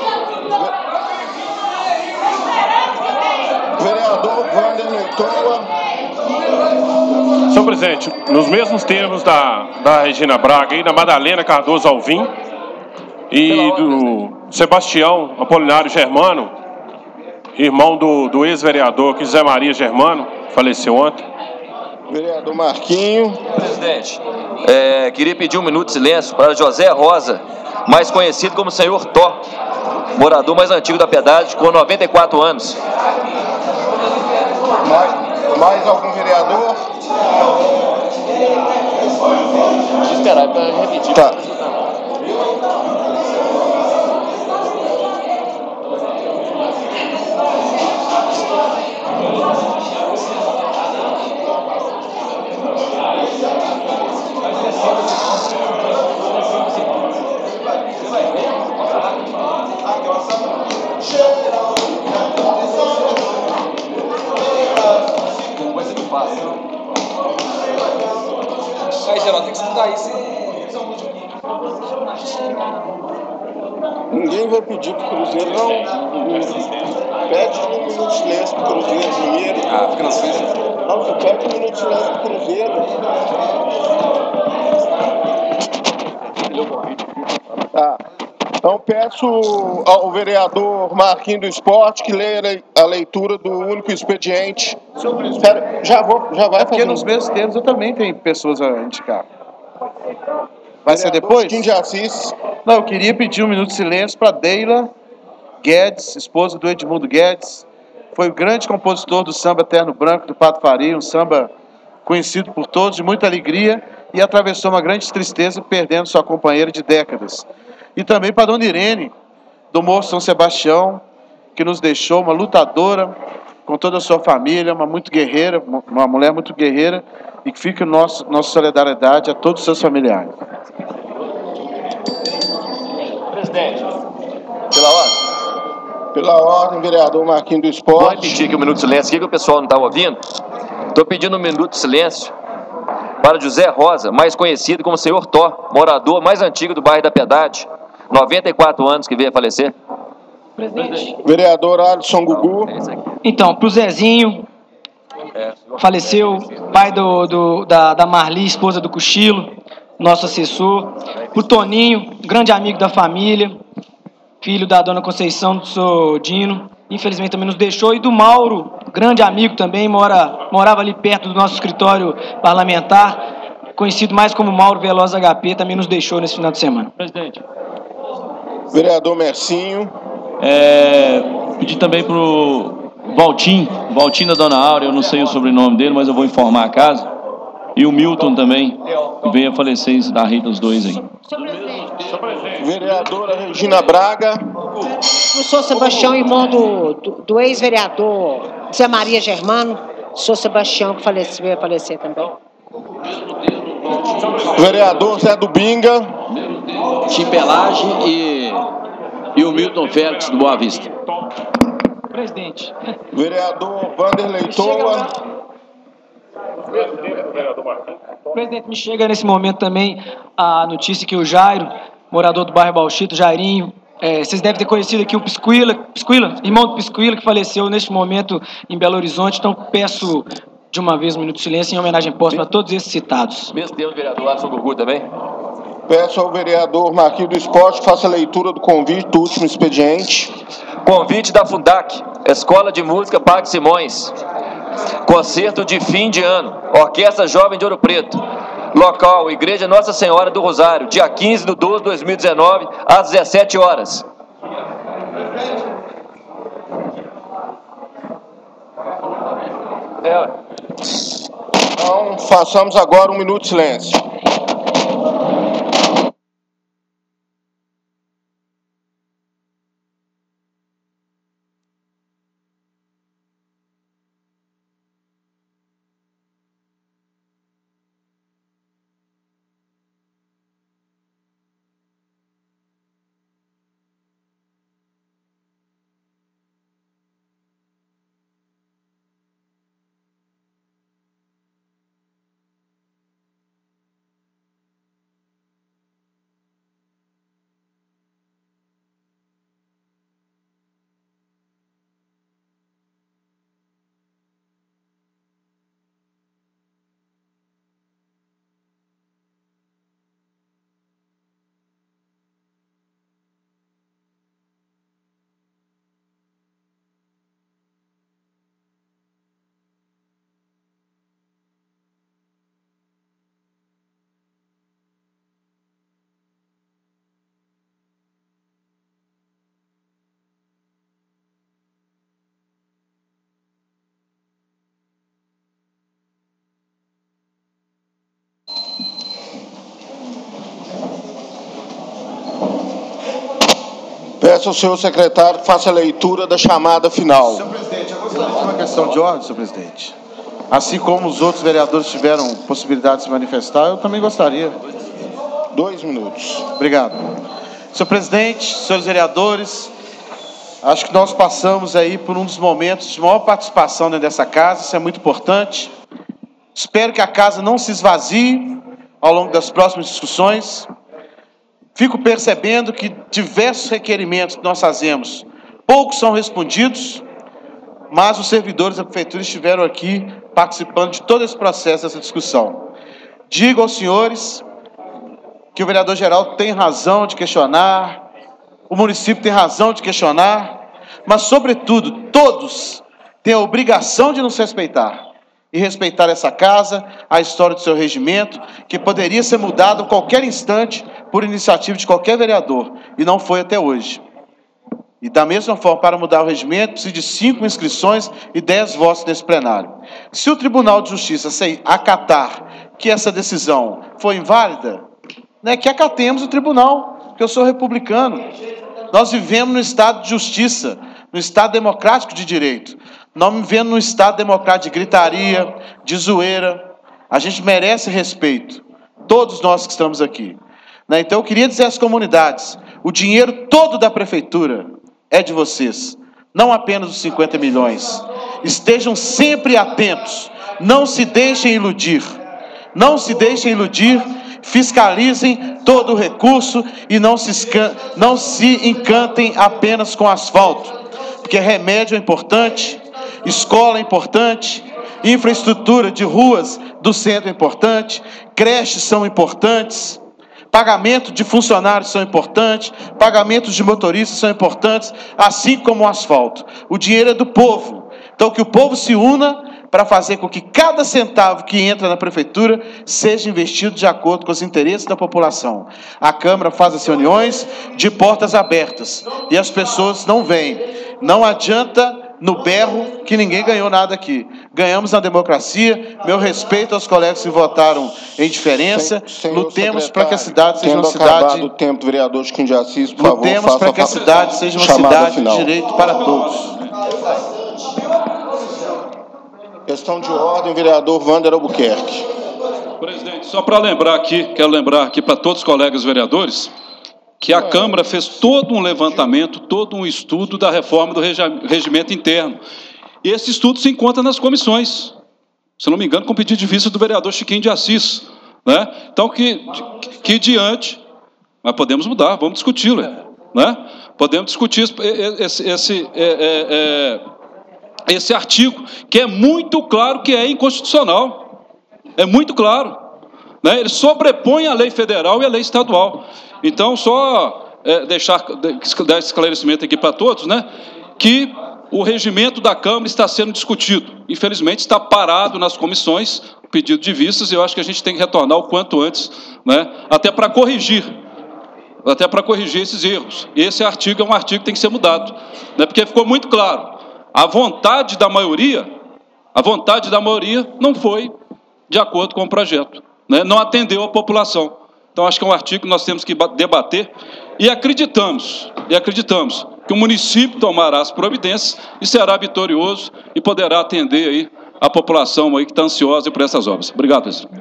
Vereador Wanderlei Toa. Senhor presidente, nos mesmos termos da Regina Braga e da Madalena Cardoso Alvim e do Sebastião Apolinário Germano, irmão do ex-vereador José Maria Germano, faleceu ontem. Vereador Marquinho. Presidente, queria pedir 1 minuto de silêncio para José Rosa, mais conhecido como Senhor Tó, morador mais antigo da Piedade, com 94 anos. Mais algum vereador? Deixa eu esperar para repetir. Tá. Aí, Geraldo, tem que escutar isso. Ninguém vai pedir pro Cruzeiro, não. Pede 1 minuto de silêncio pro Cruzeiro primeiro. Ah, fica na sua. Não, você pede 1 minuto de silêncio pro Cruzeiro. Tá. Então peço ao vereador Marquinhos do Esporte que leia a leitura do único expediente. Espera, já vai fazer. Porque nos meus termos eu também tenho pessoas a indicar. Vai ser depois? De Assis. Não, eu queria pedir 1 minuto de silêncio para Deila Guedes, esposa do Edmundo Guedes. Foi o grande compositor do samba Terno Branco, do Pato Faria, um samba conhecido por todos, de muita alegria, e atravessou uma grande tristeza perdendo sua companheira de décadas. E também para Dona Irene, do Morro São Sebastião, que nos deixou, uma lutadora com toda a sua família, uma muito guerreira, uma mulher muito guerreira, e que fica nossa solidariedade a todos os seus familiares. Presidente, pela ordem. Pela ordem, vereador Marquinhos do Esporte. Vou repetir aqui 1 minuto de silêncio, aqui que o pessoal não está ouvindo. Estou pedindo 1 minuto de silêncio para José Rosa, mais conhecido como Senhor Tó, morador mais antigo do bairro da Piedade, 94 anos que veio a falecer. Presidente. Vereador Alisson Gugu. Então, pro Zezinho, faleceu, pai da Marli, esposa do Cochilo, nosso assessor. Pro Toninho, grande amigo da família, filho da dona Conceição do seu Dino, infelizmente também nos deixou. E do Mauro, grande amigo também, morava ali perto do nosso escritório parlamentar, conhecido mais como Mauro Veloz HP, também nos deixou nesse final de semana. Presidente. Vereador Mercinho. Pedir também pro Valtim da Dona Áurea, eu não sei o sobrenome dele, mas eu vou informar a casa. E o Milton também, que veio a falecer, isso da Rita, os dois aí. Vereadora Regina Braga. O senhor Sebastião, irmão do ex-vereador Zé Maria Germano, o senhor Sebastião, que veio a falecer também. Vereador Zé do Binga. Tim Pelage e e o Milton Félix do Boa Vista. Presidente. Vereador Vanderlei Toa. Presidente, me chega nesse momento também a notícia que o Jairo, morador do bairro Bauxito, Jairinho, vocês devem ter conhecido aqui o Pisquila, irmão do Pisquila, que faleceu neste momento em Belo Horizonte. Então, peço de uma vez um minuto de silêncio em homenagem póstuma a todos esses citados. Mesmo Deus, vereador Alisson Gugu também. Peço ao vereador Marquinhos do Esporte que faça a leitura do convite do último expediente. Convite da Fundac, Escola de Música Parque Simões. Concerto de fim de ano, Orquestra Jovem de Ouro Preto. Local, Igreja Nossa Senhora do Rosário, dia 15/12/2019, às 17 horas. Então, façamos agora um minuto de silêncio. Peço ao senhor secretário que faça a leitura da chamada final. Senhor presidente, eu gostaria de fazer uma questão de ordem, senhor presidente. Assim como os outros vereadores tiveram possibilidade de se manifestar, eu também gostaria. 2 minutos. Obrigado. Senhor presidente, senhores vereadores, acho que nós passamos aí por um dos momentos de maior participação dentro dessa casa, isso é muito importante. Espero que a casa não se esvazie ao longo das próximas discussões. Fico percebendo que diversos requerimentos que nós fazemos, poucos são respondidos, mas os servidores da prefeitura estiveram aqui participando de todo esse processo, dessa discussão. Digo aos senhores que o vereador Geraldo tem razão de questionar, o município tem razão de questionar, mas, sobretudo, todos têm a obrigação de nos respeitar. E respeitar essa casa, a história do seu regimento, que poderia ser mudado a qualquer instante por iniciativa de qualquer vereador, e não foi até hoje. E da mesma forma, para mudar o regimento, precisa de 5 inscrições e 10 votos nesse plenário. Se o Tribunal de Justiça acatar que essa decisão foi inválida, né, que acatemos o tribunal, porque eu sou republicano. Nós vivemos no Estado de Justiça, no Estado democrático de direito. Nós vivemos num Estado democrático de gritaria, de zoeira. A gente merece respeito, todos nós que estamos aqui. Né? Então eu queria dizer às comunidades, o dinheiro todo da prefeitura é de vocês, não apenas os 50 milhões. Estejam sempre atentos, não se deixem iludir. Não se deixem iludir, fiscalizem todo o recurso e não se encantem apenas com asfalto, porque remédio é importante, escola é importante, infraestrutura de ruas do centro é importante, creches são importantes, pagamento de funcionários são importantes, pagamentos de motoristas são importantes, assim como o asfalto. O dinheiro é do povo, então que o povo se una para fazer com que cada centavo que entra na prefeitura seja investido de acordo com os interesses da população. A Câmara faz as reuniões de portas abertas e as pessoas não vêm. Não adianta no berro que ninguém ganhou nada aqui. Ganhamos na democracia. Meu respeito aos colegas que votaram em diferença. Lutemos para que a cidade seja uma cidade... acabado o tempo, vereador Chiquinho de Assis, por favor, lutemos para que a cidade seja uma cidade de direito para todos. Questão de ordem, vereador Wander Albuquerque. Presidente, só para lembrar aqui, quero lembrar aqui para todos os colegas vereadores, que a Câmara fez todo um levantamento, todo um estudo da reforma do regimento interno. E esse estudo se encontra nas comissões, se não me engano, com pedido de vista do vereador Chiquinho de Assis, né? Então, que diante, mas podemos mudar, vamos discuti-lo, né? Podemos discutir esse artigo, que é muito claro que é inconstitucional, é muito claro, né? Ele sobrepõe a lei federal e a lei estadual. Então, só dar esclarecimento aqui para todos, né? Que o regimento da Câmara está sendo discutido. Infelizmente, está parado nas comissões, pedido de vistas, e eu acho que a gente tem que retornar o quanto antes, né? Até para corrigir esses erros. Esse artigo é um artigo que tem que ser mudado, né? Porque ficou muito claro, a vontade da maioria não foi de acordo com o projeto, né? Não atendeu a população. Então, acho que é um artigo que nós temos que debater e acreditamos que o município tomará as providências e será vitorioso e poderá atender aí a população aí que está ansiosa por essas obras. Obrigado, presidente.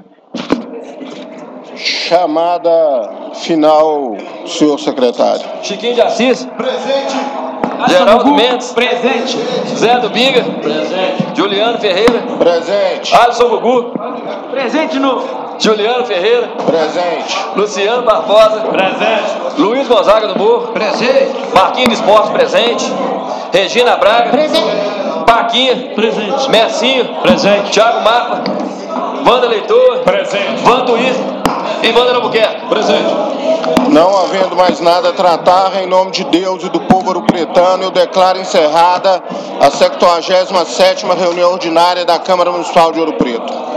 Chamada final, senhor secretário. Chiquinho de Assis. Presente. Geraldo Mendes. Presente. Zé do Biga. Presente. Juliano Ferreira. Presente. Alisson Gugu. Presente de novo. Juliano Ferreira. Presente. Luciano Barbosa. Presente. Luiz Gonzaga do Morro. Presente. Marquinhos de Esporte. Presente. Regina Braga. Presente. Paquinha. Presente. Mercinho. Presente. Thiago Mapa. Wanda Leitor. Presente. Vanduí. E Wanda Albuquerque. Presente. Não havendo mais nada a tratar, em nome de Deus e do povo ouro-pretano, eu declaro encerrada a 77ª reunião ordinária da Câmara Municipal de Ouro Preto.